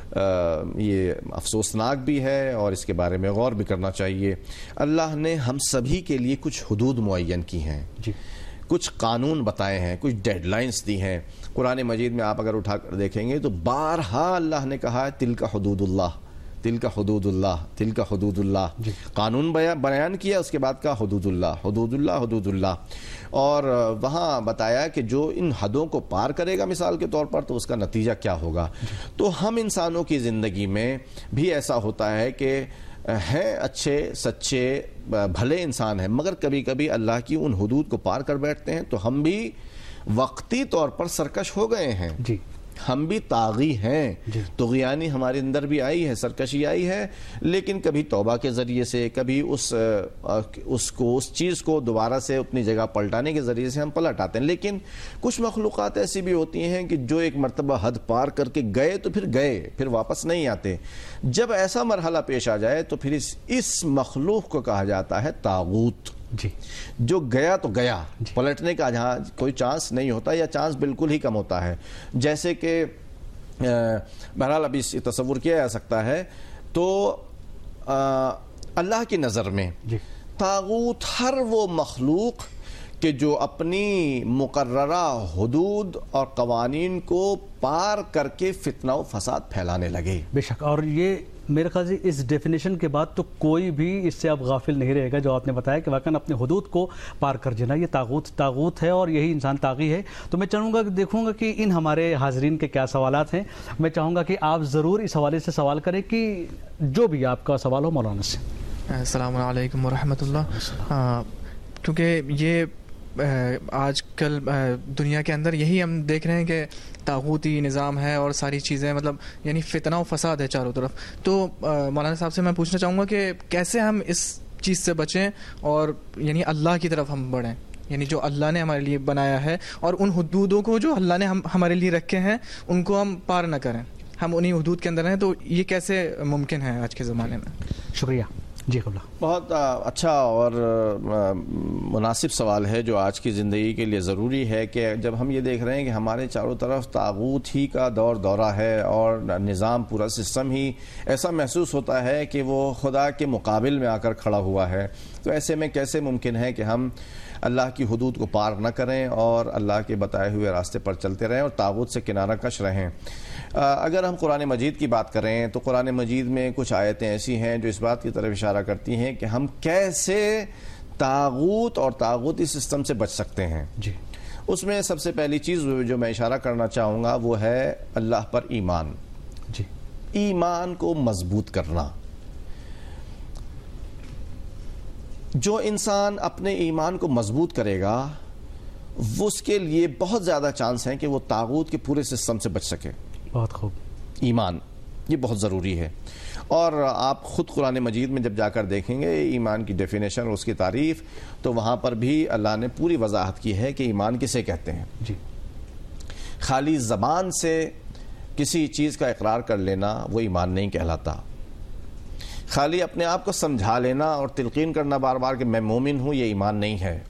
یہ افسوسناک بھی ہے اور اس کے بارے میں غور بھی کرنا چاہیے. اللہ نے ہم سبھی کے لیے کچھ حدود معین کی ہیں, جی, کچھ قانون بتائے ہیں, کچھ ڈیڈ لائنز دی ہیں. قرآن مجید میں آپ اگر اٹھا کر دیکھیں گے تو بارہا اللہ نے کہا ہے تل کا حدود اللہ, تل کا حدود اللہ, تل کا حدود اللہ. جی, قانون بیان کیا, اس کے بعد کا حدود اللہ, حدود اللہ, حدود اللہ. اور وہاں بتایا کہ جو ان حدوں کو پار کرے گا مثال کے طور پر تو اس کا نتیجہ کیا ہوگا. تو ہم انسانوں کی زندگی میں بھی ایسا ہوتا ہے کہ ہیں اچھے سچے بھلے انسان ہیں, مگر کبھی کبھی اللہ کی ان حدود کو پار کر بیٹھتے ہیں تو ہم بھی وقتی طور پر سرکش ہو گئے ہیں. جی, ہم بھی طاغی ہیں, جی, طغیانی ہمارے اندر بھی آئی ہے, سرکشی آئی ہے, لیکن کبھی توبہ کے ذریعے سے, کبھی اس اس کو اس چیز کو دوبارہ سے اپنی جگہ پلٹانے کے ذریعے سے ہم پلٹ آتے ہیں. لیکن کچھ مخلوقات ایسی بھی ہوتی ہیں کہ جو ایک مرتبہ حد پار کر کے گئے تو پھر گئے, پھر واپس نہیں آتے. جب ایسا مرحلہ پیش آ جائے تو پھر اس اس مخلوق کو کہا جاتا ہے طاغوت. جی, جو گیا تو گیا, پلٹنے کا جہاں کوئی چانس نہیں ہوتا یا چانس بالکل ہی کم ہوتا ہے. جیسے کہ بہرحال ابھی تصور کیا جا سکتا ہے تو اللہ کی نظر میں جی, طاغوت ہر وہ مخلوق کہ جو اپنی مقررہ حدود اور قوانین کو پار کر کے فتنہ و فساد پھیلانے لگے. بے شک, اور یہ میرے خیال سے اس ڈیفینیشن کے بعد تو کوئی بھی اس سے اب غافل نہیں رہے گا جو آپ نے بتایا کہ واقعاً اپنے حدود کو پار کر جانا یہ طاغوت طاغوت ہے اور یہی انسان طاغی ہے. تو میں چاہوں گا کہ دیکھوں گا کہ ان ہمارے حاضرین کے کیا سوالات ہیں. میں چاہوں گا کہ آپ ضرور اس حوالے سے سوال کریں کہ جو بھی آپ کا سوال ہو مولانا سے. السلام علیکم ورحمۃ اللہ. کیونکہ یہ آج کل دنیا کے اندر یہی ہم دیکھ رہے ہیں کہ طاغوتی نظام ہے اور ساری چیزیں مطلب یعنی فتنہ و فساد ہے چاروں طرف. تو مولانا صاحب سے میں پوچھنا چاہوں گا کہ کیسے ہم اس چیز سے بچیں اور یعنی اللہ کی طرف ہم بڑھیں, یعنی جو اللہ نے ہمارے لیے بنایا ہے اور ان حدودوں کو جو اللہ نے ہم ہمارے لیے رکھے ہیں ان کو ہم پار نہ کریں, ہم انہی حدود کے اندر ہیں. تو یہ کیسے ممکن ہے آج کے زمانے میں؟ شکریہ. جی قبلہ. بہت اچھا اور مناسب سوال ہے جو آج کی زندگی کے لیے ضروری ہے کہ جب ہم یہ دیکھ رہے ہیں کہ ہمارے چاروں طرف طاغوت ہی کا دور دورہ ہے اور نظام پورا سسٹم ہی ایسا محسوس ہوتا ہے کہ وہ خدا کے مقابل میں آ کر کھڑا ہوا ہے, تو ایسے میں کیسے ممکن ہے کہ ہم اللہ کی حدود کو پار نہ کریں اور اللہ کے بتائے ہوئے راستے پر چلتے رہیں اور طاغوت سے کنارہ کش رہیں. اگر ہم قرآن مجید کی بات کریں تو قرآن مجید میں کچھ آیتیں ایسی ہیں جو اس بات کی طرف اشارہ کرتی ہیں کہ ہم کیسے طاغوت اور طاغوتی سسٹم سے بچ سکتے ہیں. جی, اس میں سب سے پہلی چیز جو میں اشارہ کرنا چاہوں گا وہ ہے اللہ پر ایمان. جی, ایمان کو مضبوط کرنا. جو انسان اپنے ایمان کو مضبوط کرے گا وہ اس کے لیے بہت زیادہ چانس ہیں کہ وہ طاغوت کے پورے سسٹم سے بچ سکے. بہت خوب. ایمان یہ بہت ضروری ہے, اور آپ خود قرآن مجید میں جب جا کر دیکھیں گے ایمان کی ڈیفینیشن اور اس کی تعریف تو وہاں پر بھی اللہ نے پوری وضاحت کی ہے کہ ایمان کسے کہتے ہیں. جی, خالی زبان سے کسی چیز کا اقرار کر لینا وہ ایمان نہیں کہلاتا. خالی اپنے آپ کو سمجھا لینا اور تلقین کرنا بار بار کہ میں مومن ہوں یہ ایمان نہیں ہے.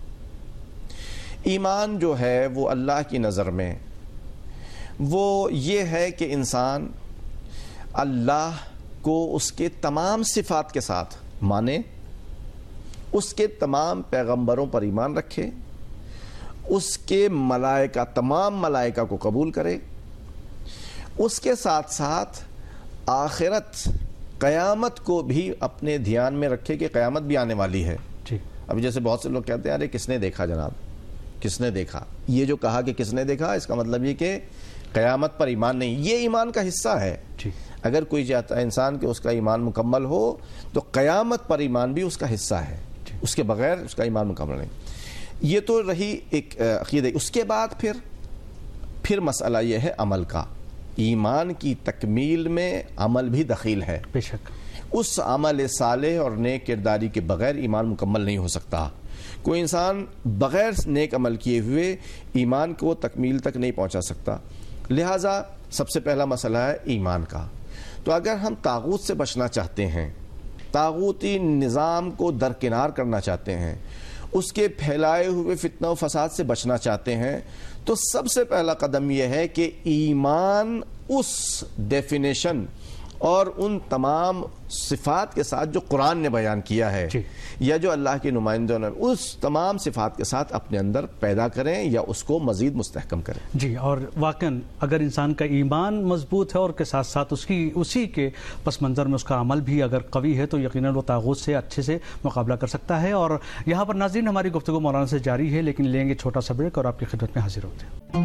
ایمان جو ہے وہ اللہ کی نظر میں وہ یہ ہے کہ انسان اللہ کو اس کے تمام صفات کے ساتھ مانے, اس کے تمام پیغمبروں پر ایمان رکھے, اس کے ملائکہ تمام ملائکہ کو قبول کرے، اس کے ساتھ ساتھ آخرت قیامت کو بھی اپنے دھیان میں رکھے کہ قیامت بھی آنے والی ہے. ابھی جیسے بہت سے لوگ کہتے ہیں ارے کس نے دیکھا جناب، کس نے دیکھا. یہ جو کہا کہ کس نے دیکھا، اس کا مطلب یہ کہ قیامت پر ایمان نہیں. یہ ایمان کا حصہ ہے. اگر کوئی چاہتا ہے انسان کہ اس کا ایمان مکمل ہو تو قیامت پر ایمان بھی اس کا حصہ ہے، اس کے بغیر اس کا ایمان مکمل نہیں. یہ تو رہی ایک عقیدہ. اس کے بعد پھر پھر مسئلہ یہ ہے عمل کا. ایمان کی تکمیل میں عمل بھی دخیل ہے. بے شک اس عمل صالح اور نیک کرداری کے بغیر ایمان مکمل نہیں ہو سکتا. کوئی انسان بغیر نیک عمل کیے ہوئے ایمان کو تکمیل تک نہیں پہنچا سکتا. لہٰذا سب سے پہلا مسئلہ ہے ایمان کا. تو اگر ہم طاغوت سے بچنا چاہتے ہیں، طاغوتی نظام کو درکنار کرنا چاہتے ہیں، اس کے پھیلائے ہوئے فتنہ و فساد سے بچنا چاہتے ہیں، تو سب سے پہلا قدم یہ ہے کہ ایمان اس ڈیفینیشن اور ان تمام صفات کے ساتھ جو قرآن نے بیان کیا ہے جی. یا جو اللہ کے نمائندوں نے اس تمام صفات کے ساتھ اپنے اندر پیدا کریں یا اس کو مزید مستحکم کریں. جی. اور واقعاً اگر انسان کا ایمان مضبوط ہے اور کے ساتھ ساتھ اس کی اسی کے پس منظر میں اس کا عمل بھی اگر قوی ہے تو یقیناً وہ طاغوت سے اچھے سے مقابلہ کر سکتا ہے. اور یہاں پر ناظرین ہماری گفتگو مولانا سے جاری ہے، لیکن لیں گے چھوٹا سا بریک اور آپ کی خدمت میں حاضر ہوتے ہیں.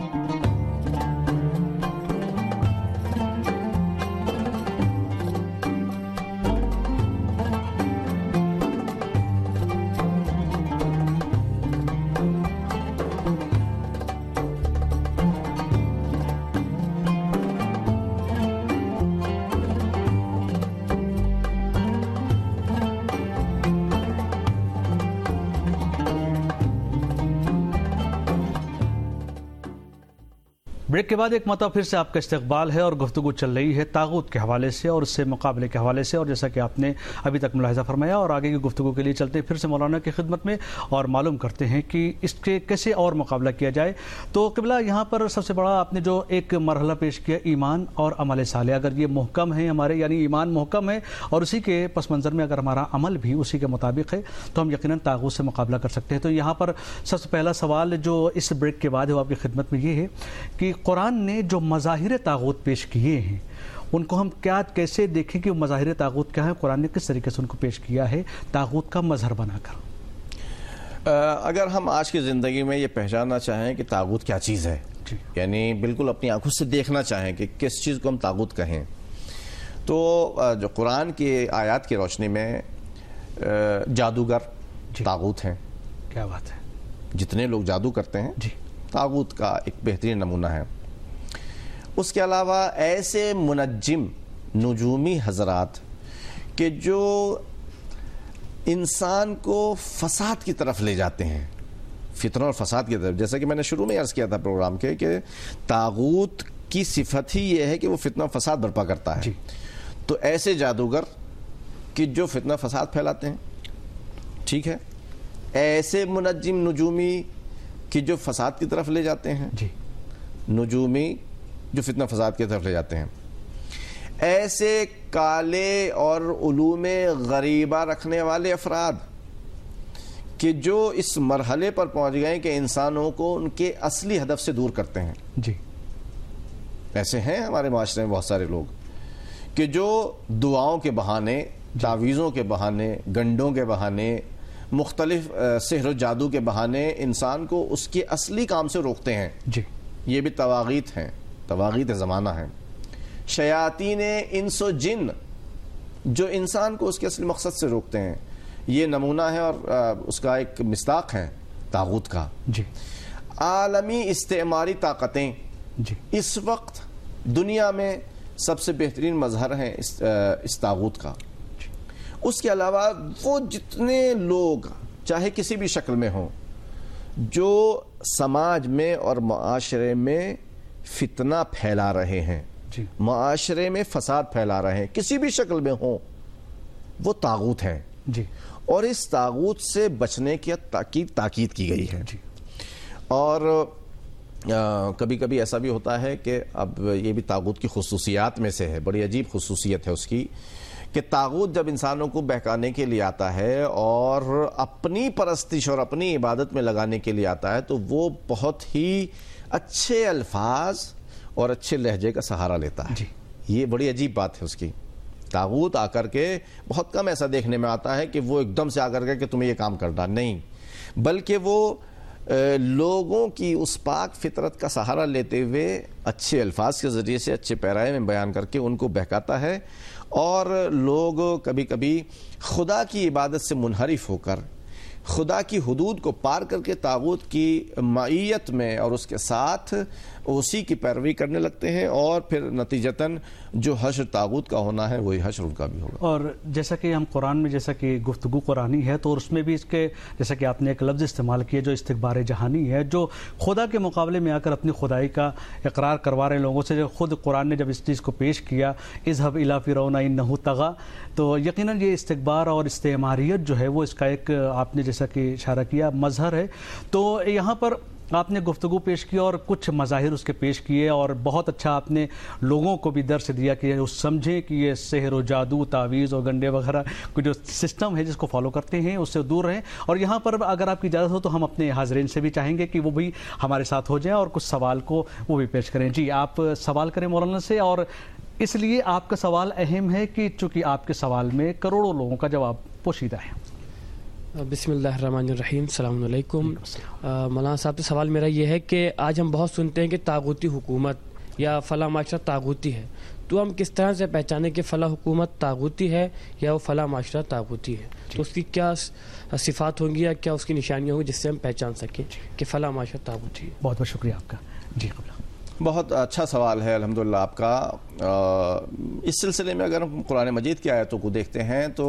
بریک کے بعد ایک مرتبہ پھر سے آپ کا استقبال ہے اور گفتگو چل رہی ہے طاغوت کے حوالے سے اور اس سے مقابلے کے حوالے سے. اور جیسا کہ آپ نے ابھی تک ملاحظہ فرمایا اور آگے کی گفتگو کے لیے چلتے ہیں پھر سے مولانا کی خدمت میں اور معلوم کرتے ہیں کہ اس کے کیسے اور مقابلہ کیا جائے. تو قبلہ یہاں پر سب سے بڑا آپ نے جو ایک مرحلہ پیش کیا ایمان اور عمل صالح، اگر یہ محکم ہے ہمارے یعنی ایمان محکم ہے اور اسی کے پس منظر میں اگر ہمارا عمل بھی اسی کے مطابق ہے تو ہم یقیناً طاغوت سے مقابلہ کر سکتے ہیں. تو یہاں پر سب سے پہلا سوال جو اس بریک کے بعد ہے وہ آپ کی خدمت میں یہ ہے کہ قرآن نے جو مظاہر طاغوت پیش کیے ہیں ان کو ہم کیا کیسے دیکھیں کہ وہ مظاہر طاغوت کیا ہے، قرآن نے کس طریقے سے ان کو پیش کیا ہے طاغوت کا مظہر بنا کر. اگر ہم آج کی زندگی میں یہ پہچاننا چاہیں کہ طاغوت کیا چیز ہے جی. یعنی بالکل اپنی آنکھوں سے دیکھنا چاہیں کہ کس چیز کو ہم طاغوت کہیں، تو جو قرآن کی آیات کی روشنی میں جادوگر جی. طاغوت ہیں. کیا بات ہے. جتنے لوگ جادو کرتے ہیں جی. طاغوت کا ایک بہترین نمونہ ہے. اس کے علاوہ ایسے منجم نجومی حضرات کہ جو انسان کو فساد کی طرف لے جاتے ہیں، فتنہ اور فساد کی طرف. جیسا کہ میں نے شروع میں عرض کیا تھا پروگرام کے کہ طاغوت کی صفت ہی یہ ہے کہ وہ فتنہ و فساد برپا کرتا ہے جی. تو ایسے جادوگر کہ جو فتنہ فساد پھیلاتے ہیں، ٹھیک ہے، ایسے منجم نجومی کہ جو فساد کی طرف لے جاتے ہیں جی. نجومی جو فتنہ فساد کی طرف لے جاتے ہیں، ایسے کالے اور علوم غریبہ رکھنے والے افراد کہ جو اس مرحلے پر پہنچ گئے کہ انسانوں کو ان کے اصلی ہدف سے دور کرتے ہیں. جی. ایسے ہیں ہمارے معاشرے میں بہت سارے لوگ کہ جو دعاؤں کے بہانے، تعویذوں کے بہانے، گنڈوں کے بہانے، مختلف سحر و جادو کے بہانے انسان کو اس کے اصلی کام سے روکتے ہیں. جی. یہ بھی طواغیت ہیں، طواغیت زمانہ ہیں، شیاطین انس و جن جو انسان کو اس کے اصلی مقصد سے روکتے ہیں. یہ نمونہ ہے اور اس کا ایک مصداق ہے طاغوت کا. جی. عالمی استعماری طاقتیں جی. اس وقت دنیا میں سب سے بہترین مظہر ہیں اس, اس طاغوت کا. جی. اس کے علاوہ وہ جتنے لوگ چاہے کسی بھی شکل میں ہوں جو سماج میں اور معاشرے میں فتنہ پھیلا رہے ہیں، جی. معاشرے میں فساد پھیلا رہے ہیں، کسی بھی شکل میں ہوں، وہ طاغوت ہیں. جی. اور اس طاغوت سے بچنے کی تاکید تاکید کی گئی ہے. جی. اور کبھی کبھی ایسا بھی ہوتا ہے کہ اب یہ بھی طاغوت کی خصوصیات میں سے ہے، بڑی عجیب خصوصیت ہے اس کی کہ طاغوت جب انسانوں کو بہکانے کے لیے آتا ہے اور اپنی پرستش اور اپنی عبادت میں لگانے کے لیے آتا ہے تو وہ بہت ہی اچھے الفاظ اور اچھے لہجے کا سہارا لیتا ہے. یہ بڑی عجیب بات ہے اس کی. طاغوت آ کر کے بہت کم ایسا دیکھنے میں آتا ہے کہ وہ ایک دم سے آ کر کے کہ تمہیں یہ کام کرنا نہیں، بلکہ وہ لوگوں کی اس پاک فطرت کا سہارا لیتے ہوئے اچھے الفاظ کے ذریعے سے اچھے پیرائے میں بیان کر کے ان کو بہکاتا ہے، اور لوگ کبھی کبھی خدا کی عبادت سے منحرف ہو کر خدا کی حدود کو پار کر کے طاغوت کی معیت میں اور اس کے ساتھ اسی کی پیروی کرنے لگتے ہیں، اور پھر نتیجتاً جو حشر طاغوت کا ہونا ہے وہی حشر ان کا بھی ہوگا. اور جیسا کہ ہم قرآن میں جیسا کہ گفتگو قرآنی ہے تو اس میں بھی اس کے جیسا کہ آپ نے ایک لفظ استعمال کیا جو استکبار جہانی ہے، جو خدا کے مقابلے میں آ کر اپنی خدائی کا اقرار کروا رہے ہیں لوگوں سے. جو خود قرآن نے جب اس چیز کو پیش کیا اذهب الی فرعون انہ طغی، تو یقیناً یہ استکبار اور استعماریت جو ہے وہ اس کا ایک آپ نے جیسا کہ اشارہ کیا مظہر ہے. تو یہاں پر آپ نے گفتگو پیش کی اور کچھ مظاہر اس کے پیش کیے، اور بہت اچھا آپ نے لوگوں کو بھی درس دیا کہ وہ سمجھیں کہ یہ سحر و جادو، تعویذ اور گنڈے وغیرہ کو جو سسٹم ہے جس کو فالو کرتے ہیں اس سے دور رہیں. اور یہاں پر اگر آپ کی اجازت ہو تو ہم اپنے حاضرین سے بھی چاہیں گے کہ وہ بھی ہمارے ساتھ ہو جائیں اور کچھ سوال کو وہ بھی پیش کریں. جی آپ سوال کریں مولانا سے، اور اس لیے آپ کا سوال اہم ہے کہ چونکہ آپ کے سوال میں کروڑوں لوگوں کا جواب پوشیدہ ہے. بسم اللہ الرحمن الرحیم. السلام علیکم. مولانا صاحب سے سوال میرا یہ ہے کہ آج ہم بہت سنتے ہیں کہ طاغوتی حکومت یا فلاں معاشرہ طاغوتی ہے، تو ہم کس طرح سے پہچانیں کہ فلاں حکومت طاغوتی ہے یا وہ فلاں معاشرہ طاغوتی ہے؟ تو اس کی کیا صفات ہوں گی یا کیا اس کی نشانیاں ہوں گی جس سے ہم پہچان سکیں کہ فلاں معاشرہ طاغوتی ہے؟ بہت بہت شکریہ آپ کا. جی بہت اچھا سوال ہے الحمدللہ آپ کا. اس سلسلے میں اگر ہم قرآن مجید کی آیتوں کو دیکھتے ہیں تو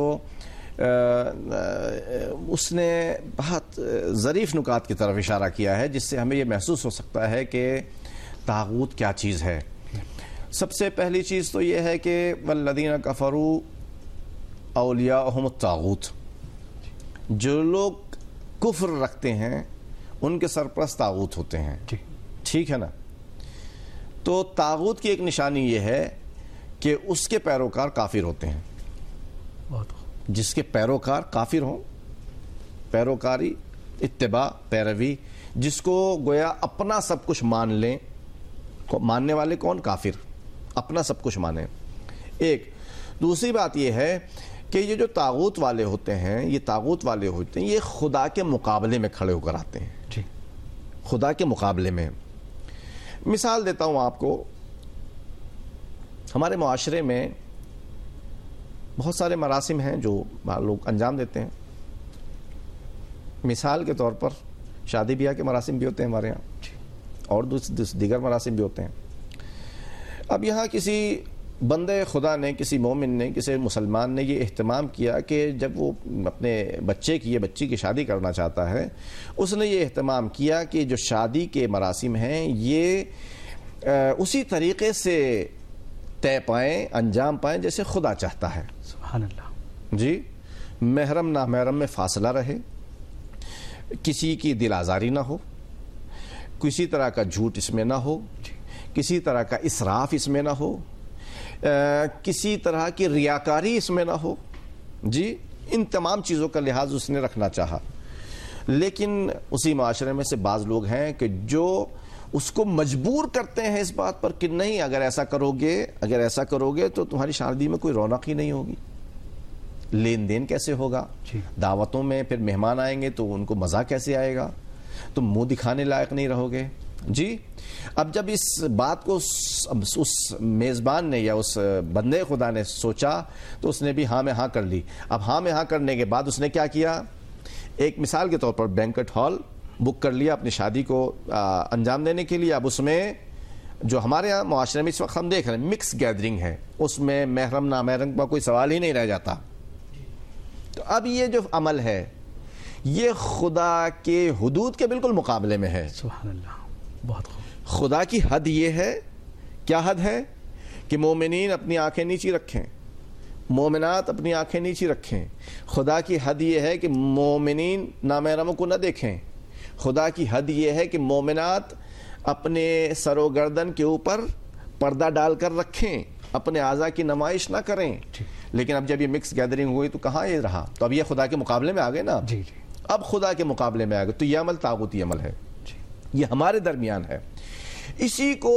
اس نے بہت ظریف نکات کی طرف اشارہ کیا ہے جس سے ہمیں یہ محسوس ہو سکتا ہے کہ طاغوت کیا چیز ہے. سب سے پہلی چیز تو یہ ہے کہ والذین کفروا اولیاءہم الطاغوت، جو لوگ کفر رکھتے ہیں ان کے سرپرست طاغوت ہوتے ہیں. ٹھیک ہے نا؟ تو طاغوت کی ایک نشانی یہ ہے کہ اس کے پیروکار کافر ہوتے ہیں. جس کے پیروکار کافر ہوں، پیروکاری، اتباع، پیروی، جس کو گویا اپنا سب کچھ مان لیں. ماننے والے کون؟ کافر، اپنا سب کچھ مانیں. ایک دوسری بات یہ ہے کہ یہ جو طاغوت والے ہوتے ہیں یہ طاغوت والے ہوتے ہیں یہ خدا کے مقابلے میں کھڑے ہو کر آتے ہیں. جی خدا کے مقابلے میں. مثال دیتا ہوں آپ کو. ہمارے معاشرے میں بہت سارے مراسم ہیں جو لوگ انجام دیتے ہیں. مثال کے طور پر شادی بیاہ کے مراسم بھی ہوتے ہیں ہمارے یہاں، اور دیگر مراسم بھی ہوتے ہیں. اب یہاں کسی بندے خدا نے، کسی مومن نے، کسی مسلمان نے یہ اہتمام کیا کہ جب وہ اپنے بچے کی یا بچی کی شادی کرنا چاہتا ہے، اس نے یہ اہتمام کیا کہ جو شادی کے مراسم ہیں یہ اسی طریقے سے طے پائیں، انجام پائیں جیسے خدا چاہتا ہے. سبحان اللہ. جی محرم نامحرم میں فاصلہ رہے، کسی کی دل آزاری نہ ہو، کسی طرح کا جھوٹ اس میں نہ ہو، کسی طرح کا اسراف اس میں نہ ہو، کسی طرح کی ریاکاری اس میں نہ ہو. جی ان تمام چیزوں کا لحاظ اس نے رکھنا چاہا. لیکن اسی معاشرے میں سے بعض لوگ ہیں کہ جو اس کو مجبور کرتے ہیں اس بات پر کہ نہیں اگر ایسا کرو گے اگر ایسا کرو گے تو تمہاری شادی میں کوئی رونق ہی نہیں ہوگی، لین دین کیسے ہوگا، دعوتوں میں پھر مہمان آئیں گے تو ان کو مزہ کیسے آئے گا، تم منہ دکھانے لائق نہیں رہو گے. جی اب جب اس بات کو اس میزبان نے یا اس بندے خدا نے سوچا تو اس نے بھی ہاں میں ہاں کر لی. اب ہاں میں ہاں کرنے کے بعد اس نے کیا کیا، ایک مثال کے طور پر بینکٹ ہال بک کر لیا اپنی شادی کو انجام دینے کے لیے. اب اس میں جو ہمارے یہاں معاشرے میں اس وقت ہم دیکھ رہے ہیں مکس گیدرنگ ہے، اس میں محرم نامحرم کا کوئی سوال ہی نہیں رہ جاتا. تو اب یہ جو عمل ہے یہ خدا کے حدود کے بالکل مقابلے میں ہے. سبحان اللہ. بہت خوب. خدا کی حد یہ ہے، کیا حد ہے کہ مومنین اپنی آنکھیں نیچی رکھیں، مومنات اپنی آنکھیں نیچی رکھیں. خدا کی حد یہ ہے کہ مومنین نامحرموں کو نہ دیکھیں. خدا کی حد یہ ہے کہ مومنات اپنے سر و گردن کے اوپر پردہ ڈال کر رکھیں، اپنے اعضاء کی نمائش نہ کریں. لیکن اب جب یہ مکس گیدرنگ ہوئی تو کہاں یہ رہا؟ تو اب یہ خدا کے مقابلے میں آ گئے نا. جی جی اب خدا کے مقابلے میں آ گئے تو یہ عمل طاغوتی عمل ہے. یہ ہمارے درمیان ہے. اسی کو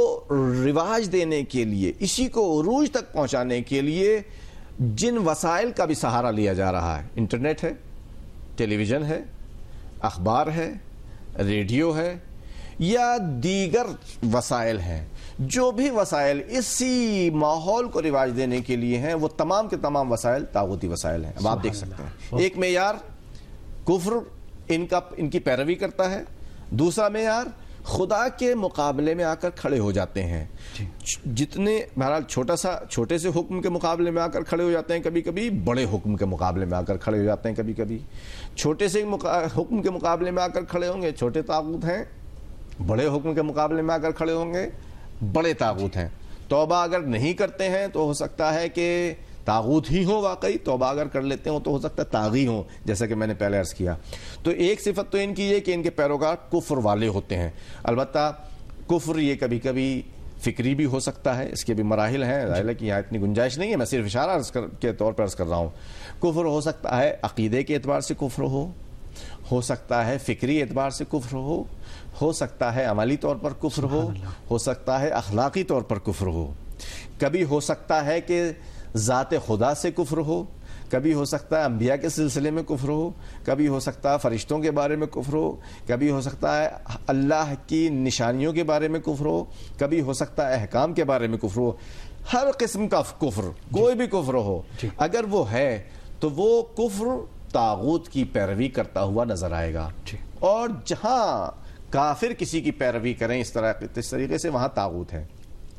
رواج دینے کے لیے, اسی کو عروج تک پہنچانے کے لیے جن وسائل کا بھی سہارا لیا جا رہا ہے, انٹرنیٹ ہے, ٹیلی ویژن ہے, اخبار ہے, ریڈیو ہے, یا دیگر وسائل ہیں, جو بھی وسائل اسی ماحول کو رواج دینے کے لیے ہیں, وہ تمام کے تمام وسائل طاغوتی وسائل ہیں. اب آپ دیکھ سکتے ہیں ایک معیار کفر ان کا ان کی پیروی کرتا ہے, دوسرا معیار خدا کے مقابلے میں آ کر کھڑے ہو جاتے ہیں. جتنے بہرحال چھوٹا سا چھوٹے سے حکم کے مقابلے میں آ کر کھڑے ہو جاتے ہیں, کبھی کبھی بڑے حکم کے مقابلے میں آ کر کھڑے ہو جاتے ہیں, کبھی کبھی چھوٹے سے حکم کے مقابلے میں آ کر کھڑے ہوں گے, چھوٹے طاغوت ہیں, بڑے حکم کے مقابلے میں آ کر کھڑے ہوں گے, بڑے طاغوت ہیں. توبہ اگر نہیں کرتے ہیں تو ہو سکتا ہے کہ طاغوت ہی ہوں واقعی, توبہ اگر کر لیتے ہوں تو ہو سکتا ہے طاغی ہوں, جیسا کہ میں نے پہلے عرض کیا. تو ایک صفت تو ان کی یہ کہ ان کے پیروکار کفر والے ہوتے ہیں. البتہ کفر یہ کبھی کبھی فکری بھی ہو سکتا ہے, اس کے بھی مراحل ہیں, ظاہر ہے کہ یہاں اتنی گنجائش نہیں ہے, میں صرف اشارہ عرض کے طور پر عرض کر رہا ہوں. کفر ہو سکتا ہے عقیدے کے اعتبار سے کفر ہو ہو سکتا ہے فکری اعتبار سے کفر ہو ہو سکتا ہے عملی طور پر کفر ہو ہو سکتا ہے اخلاقی طور پر کفر ہو, کبھی ہو سکتا ہے کہ ذات خدا سے کفر ہو, کبھی ہو سکتا ہے انبیاء کے سلسلے میں کفر ہو, کبھی ہو سکتا ہے فرشتوں کے بارے میں کفر ہو, کبھی ہو سکتا ہے اللہ کی نشانیوں کے بارے میں کفر ہو, کبھی ہو سکتا ہے احکام کے بارے میں کفر ہو. ہر قسم کا کفر, کوئی بھی کفر ہو, اگر وہ ہے تو وہ کفر طاغوت کی پیروی کرتا ہوا نظر آئے گا. اور جہاں کافر کسی کی پیروی کریں اس طرح اس طریقے سے, وہاں طاغوت ہے.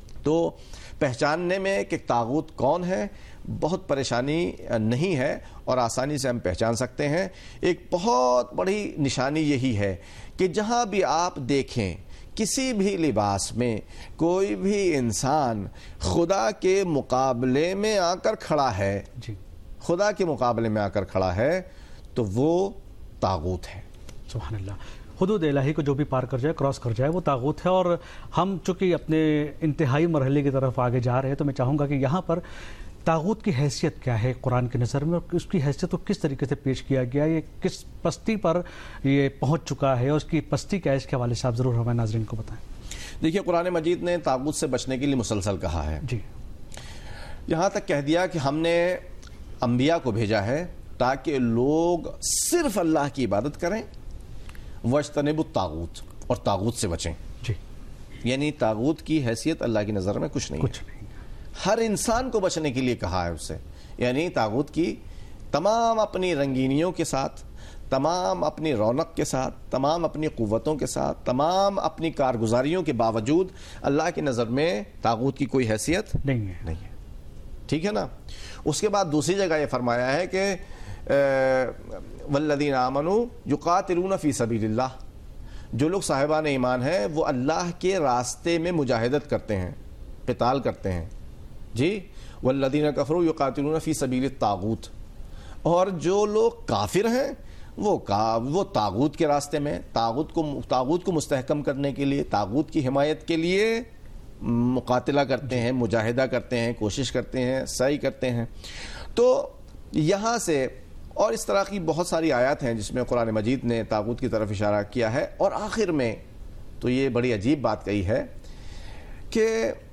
تو پہچاننے میں کہ طاغوت کون ہے بہت پریشانی نہیں ہے, اور آسانی سے ہم پہچان سکتے ہیں. ایک بہت بڑی نشانی یہی ہے کہ جہاں بھی آپ دیکھیں کسی بھی لباس میں کوئی بھی انسان خدا کے مقابلے میں آ کر کھڑا ہے, جی خدا کے مقابلے میں آ کر کھڑا ہے, تو وہ طاغوت ہے. سبحان اللہ. حدود الہی کو جو بھی پار کر جائے, کراس کر جائے, وہ طاغوت ہے. اور ہم چونکہ اپنے انتہائی مرحلے کی طرف آگے جا رہے ہیں, تو میں چاہوں گا کہ یہاں پر طاغوت کی حیثیت کیا ہے قرآن کی نظر میں, اور اس کی حیثیت کو کس طریقے سے پیش کیا گیا, یہ کس پستی پر یہ پہنچ چکا ہے, اور اس کی پستی کیا ہے, اس کے حوالے سے آپ ضرور ہمارے ناظرین کو بتائیں. دیکھیے قرآن مجید نے طاغوت سے بچنے کے لیے مسلسل کہا ہے. جی یہاں تک کہہ دیا کہ ہم نے انبیاء کو بھیجا ہے تاکہ لوگ صرف اللہ کی عبادت کریں, وَاجْتَنِبُوا الطَّاغُوتَ, اور طاغوت سے بچیں. جی یعنی طاغوت کی حیثیت اللہ کی نظر میں کچھ نہیں کچھ ہے. نہیں. ہر انسان کو بچنے کے لیے کہا ہے اس سے. یعنی طاغوت کی تمام اپنی رنگینیوں کے ساتھ, تمام اپنی رونق کے ساتھ, تمام اپنی قوتوں کے ساتھ, تمام اپنی کارگزاریوں کے باوجود اللہ کی نظر میں طاغوت کی کوئی حیثیت نہیں ہے. نہیں ہے. ٹھیک ہے نا. اس کے بعد دوسری جگہ یہ فرمایا ہے کہ والذین آمنوا یقاتلون فی سبیل اللہ, جو لوگ صاحبان ایمان ہیں وہ اللہ کے راستے میں مجاہدت کرتے ہیں, قتال کرتے ہیں. جی والذین کفروا یقاتلون فی سبیل الطاغوت, اور جو لوگ کافر ہیں وہ وہ طاغوت کے راستے میں, طاغوت کو طاغوت کو مستحکم کرنے کے لیے, طاغوت کی حمایت کے لیے مقاتلہ کرتے ہیں, مجاہدہ کرتے ہیں, کوشش کرتے ہیں, سعی کرتے ہیں. تو یہاں سے اور اس طرح کی بہت ساری آیات ہیں جس میں قرآن مجید نے طاغوت کی طرف اشارہ کیا ہے. اور آخر میں تو یہ بڑی عجیب بات کہی ہے کہ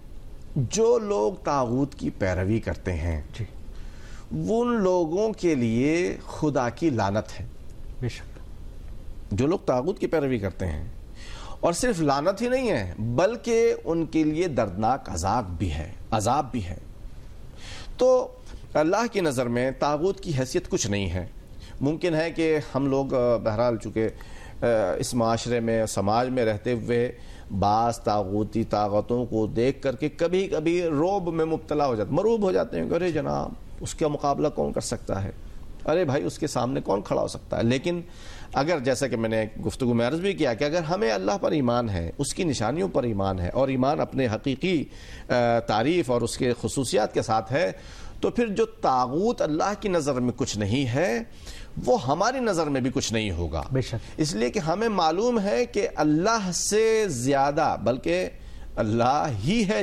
جو لوگ طاغوت کی پیروی کرتے ہیں جی ان لوگوں کے لیے خدا کی لعنت ہے. بے شک جو لوگ طاغوت کی پیروی کرتے ہیں, اور صرف لعنت ہی نہیں ہے بلکہ ان کے لیے دردناک عذاب بھی ہے, عذاب بھی ہے. تو اللہ کی نظر میں طاغوت کی حیثیت کچھ نہیں ہے. ممکن ہے کہ ہم لوگ بہرحال چونکہ اس معاشرے میں سماج میں رہتے ہوئے بعض طاغوتی طاقتوں کو دیکھ کر کے کبھی کبھی روب میں مبتلا ہو جاتے, مرعوب ہو جاتے ہیں کہ ارے جناب اس کا مقابلہ کون کر سکتا ہے, ارے بھائی اس کے سامنے کون کھڑا ہو سکتا ہے. لیکن اگر جیسا کہ میں نے گفتگو میں عرض بھی کیا کہ اگر ہمیں اللہ پر ایمان ہے, اس کی نشانیوں پر ایمان ہے, اور ایمان اپنے حقیقی تعریف اور اس کے خصوصیات کے ساتھ ہے, تو پھر جو طاغوت اللہ کی نظر میں کچھ نہیں ہے وہ ہماری نظر میں بھی کچھ نہیں ہوگا. بے شک. اس لیے کہ ہمیں معلوم ہے کہ اللہ سے زیادہ بلکہ اللہ ہی ہے جو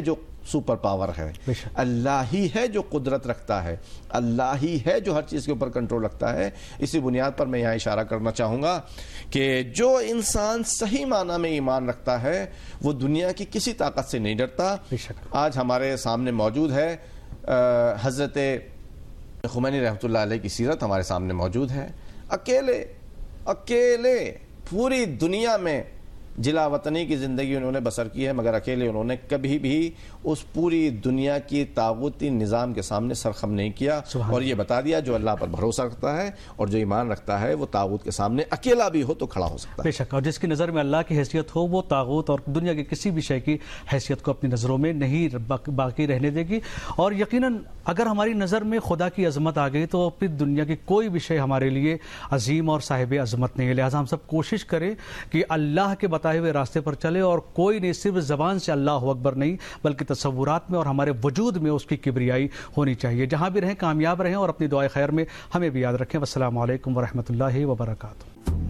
سپر پاور ہے. اللہ ہی ہے جو قدرت رکھتا ہے, اللہ ہی ہے جو ہر چیز کے اوپر کنٹرول رکھتا ہے. اسی بنیاد پر میں یہاں اشارہ کرنا چاہوں گا کہ جو انسان صحیح معنی میں ایمان رکھتا ہے وہ دنیا کی کسی طاقت سے نہیں ڈرتا. آج ہمارے سامنے موجود ہے حضرت خمینی رحمۃ اللہ علیہ کی سیرت ہمارے سامنے موجود ہے. اکیلے اکیلے پوری دنیا میں جلا وطنی کی زندگی انہوں نے بسر کی ہے, مگر اکیلے انہوں نے کبھی بھی اس پوری دنیا کی طاغوتی نظام کے سامنے سرخم نہیں کیا, اور یہ بتا دیا جو اللہ پر بھروسہ رکھتا ہے اور جو ایمان رکھتا ہے وہ طاغوت کے سامنے اکیلا بھی ہو تو کھڑا ہو سکتا ہے. بے شک, اور جس کی نظر میں اللہ کی حیثیت ہو وہ طاغوت اور دنیا کی کسی بھی شے کی حیثیت کو اپنی نظروں میں نہیں باقی رہنے دے گی. اور یقیناً اگر ہماری نظر میں خدا کی عظمت آ گئی تو پھر دنیا کی کوئی بھی شے ہمارے لیے عظیم اور صاحب عظمت نہیں ہے. لہٰذا ہم سب کوشش کریں کہ اللہ کے بتائے ہوئے راستے پر چلے, اور کوئی نہیں صرف زبان سے اللہ اکبر نہیں بلکہ تصورات میں اور ہمارے وجود میں اس کی کبریائی ہونی چاہیے. جہاں بھی رہیں کامیاب رہیں, اور اپنی دعائے خیر میں ہمیں بھی یاد رکھیں. والسلام علیکم ورحمۃ اللہ وبرکاتہ.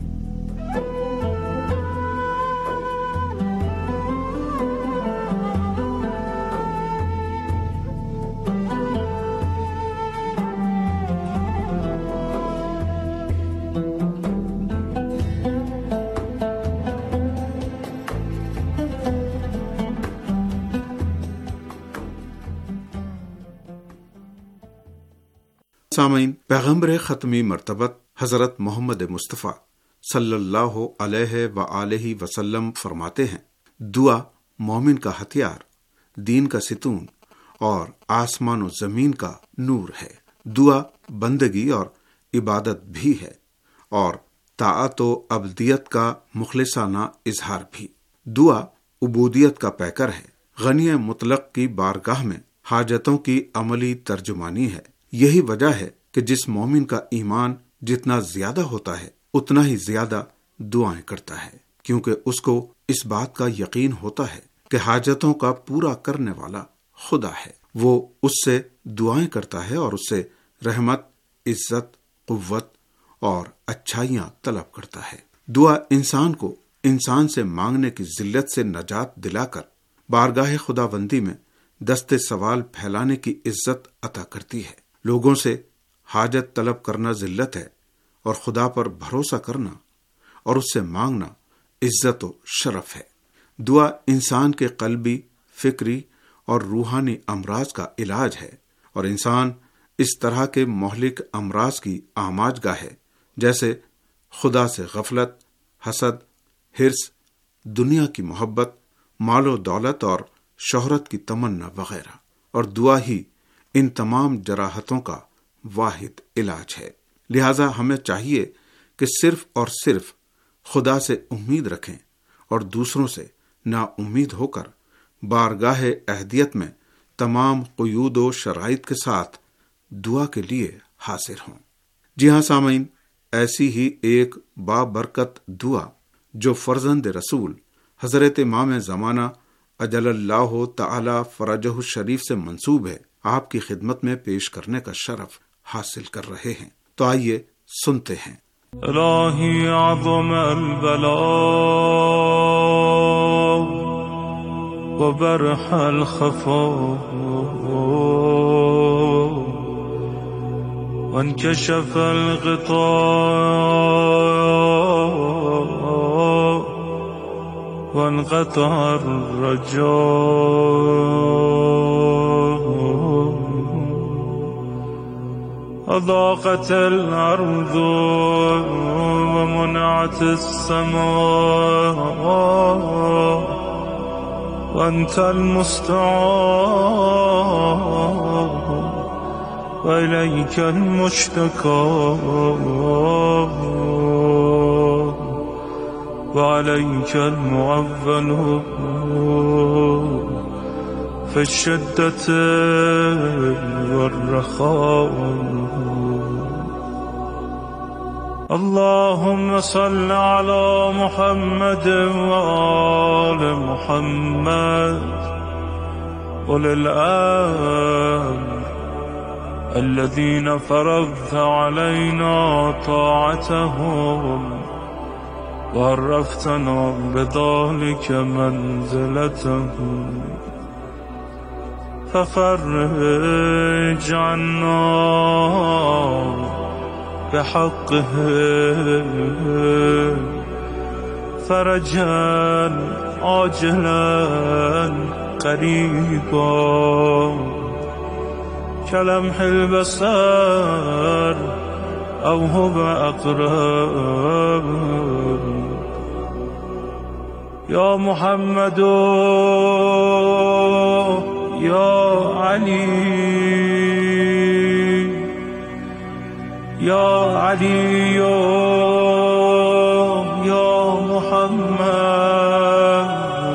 سامعین, پیغمبر ختمی مرتبت حضرت محمد مصطفیٰ صلی اللہ علیہ وآلہ وسلم فرماتے ہیں, دعا مومن کا ہتھیار, دین کا ستون اور آسمان و زمین کا نور ہے. دعا بندگی اور عبادت بھی ہے, اور طاعت و عبدیت کا مخلصانہ اظہار بھی. دعا عبودیت کا پیکر ہے, غنی مطلق کی بارگاہ میں حاجتوں کی عملی ترجمانی ہے. یہی وجہ ہے کہ جس مومن کا ایمان جتنا زیادہ ہوتا ہے اتنا ہی زیادہ دعائیں کرتا ہے, کیونکہ اس کو اس بات کا یقین ہوتا ہے کہ حاجتوں کا پورا کرنے والا خدا ہے. وہ اس سے دعائیں کرتا ہے اور اس سے رحمت, عزت, قوت اور اچھائیاں طلب کرتا ہے. دعا انسان کو انسان سے مانگنے کی ذلت سے نجات دلا کر بارگاہ خداوندی میں دست سوال پھیلانے کی عزت عطا کرتی ہے. لوگوں سے حاجت طلب کرنا ذلت ہے, اور خدا پر بھروسہ کرنا اور اس سے مانگنا عزت و شرف ہے. دعا انسان کے قلبی, فکری اور روحانی امراض کا علاج ہے, اور انسان اس طرح کے مہلک امراض کی آماج گاہ ہے جیسے خدا سے غفلت, حسد, حرص, دنیا کی محبت, مال و دولت اور شہرت کی تمنا وغیرہ. اور دعا ہی ان تمام جراحتوں کا واحد علاج ہے. لہذا ہمیں چاہیے کہ صرف اور صرف خدا سے امید رکھیں اور دوسروں سے نا امید ہو کر بارگاہ اہدیت میں تمام قیود و شرائط کے ساتھ دعا کے لیے حاضر ہوں. جی ہاں سامعین, ایسی ہی ایک بابرکت دعا جو فرزند رسول حضرت امام زمانہ اجل اللہ تعالی فرجہ الشریف سے منسوب ہے, آپ کی خدمت میں پیش کرنے کا شرف حاصل کر رہے ہیں. تو آئیے سنتے ہیں. الہی اعظم البلاء وبرح الخفاء وانكشف الغطاء وانقطع الرجاء أضاقت الأرض ومنعت السماء وأنت المستعان وإليك المشتكى وعليك المعول في الشدة والرخاء. اللهم صل على محمد وآل محمد أولي الأمر الذين فرضت علينا طاعتهم وعرفتنا بذلك منزلتهم. ففرج عنا بحقه فرجا عاجلا قريبا كلمح البصر أو هو أقرب يا محمد يا علي يا علي يا محمد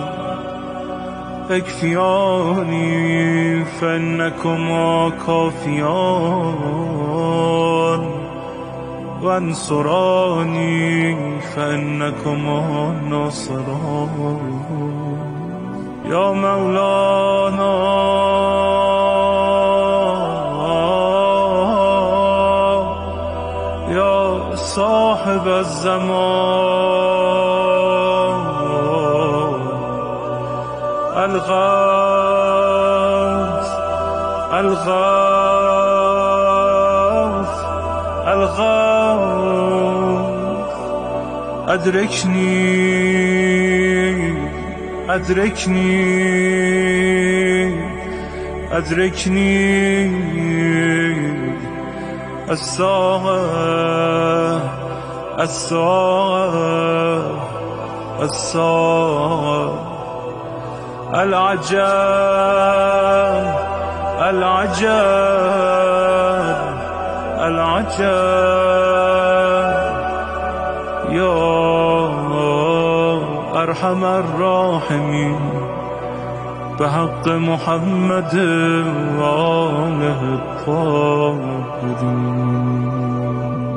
اكفياني فإنكما كافيان وانصراني فإنكما ناصران يا مولانا يا صاحب الزمان الغوث الغوث الغوث أدركني أدركني أدركني الساعة الساعة الساعة العجب العجب العجب يا أرحم الراحمين بحق محمد وآله الطاهرين.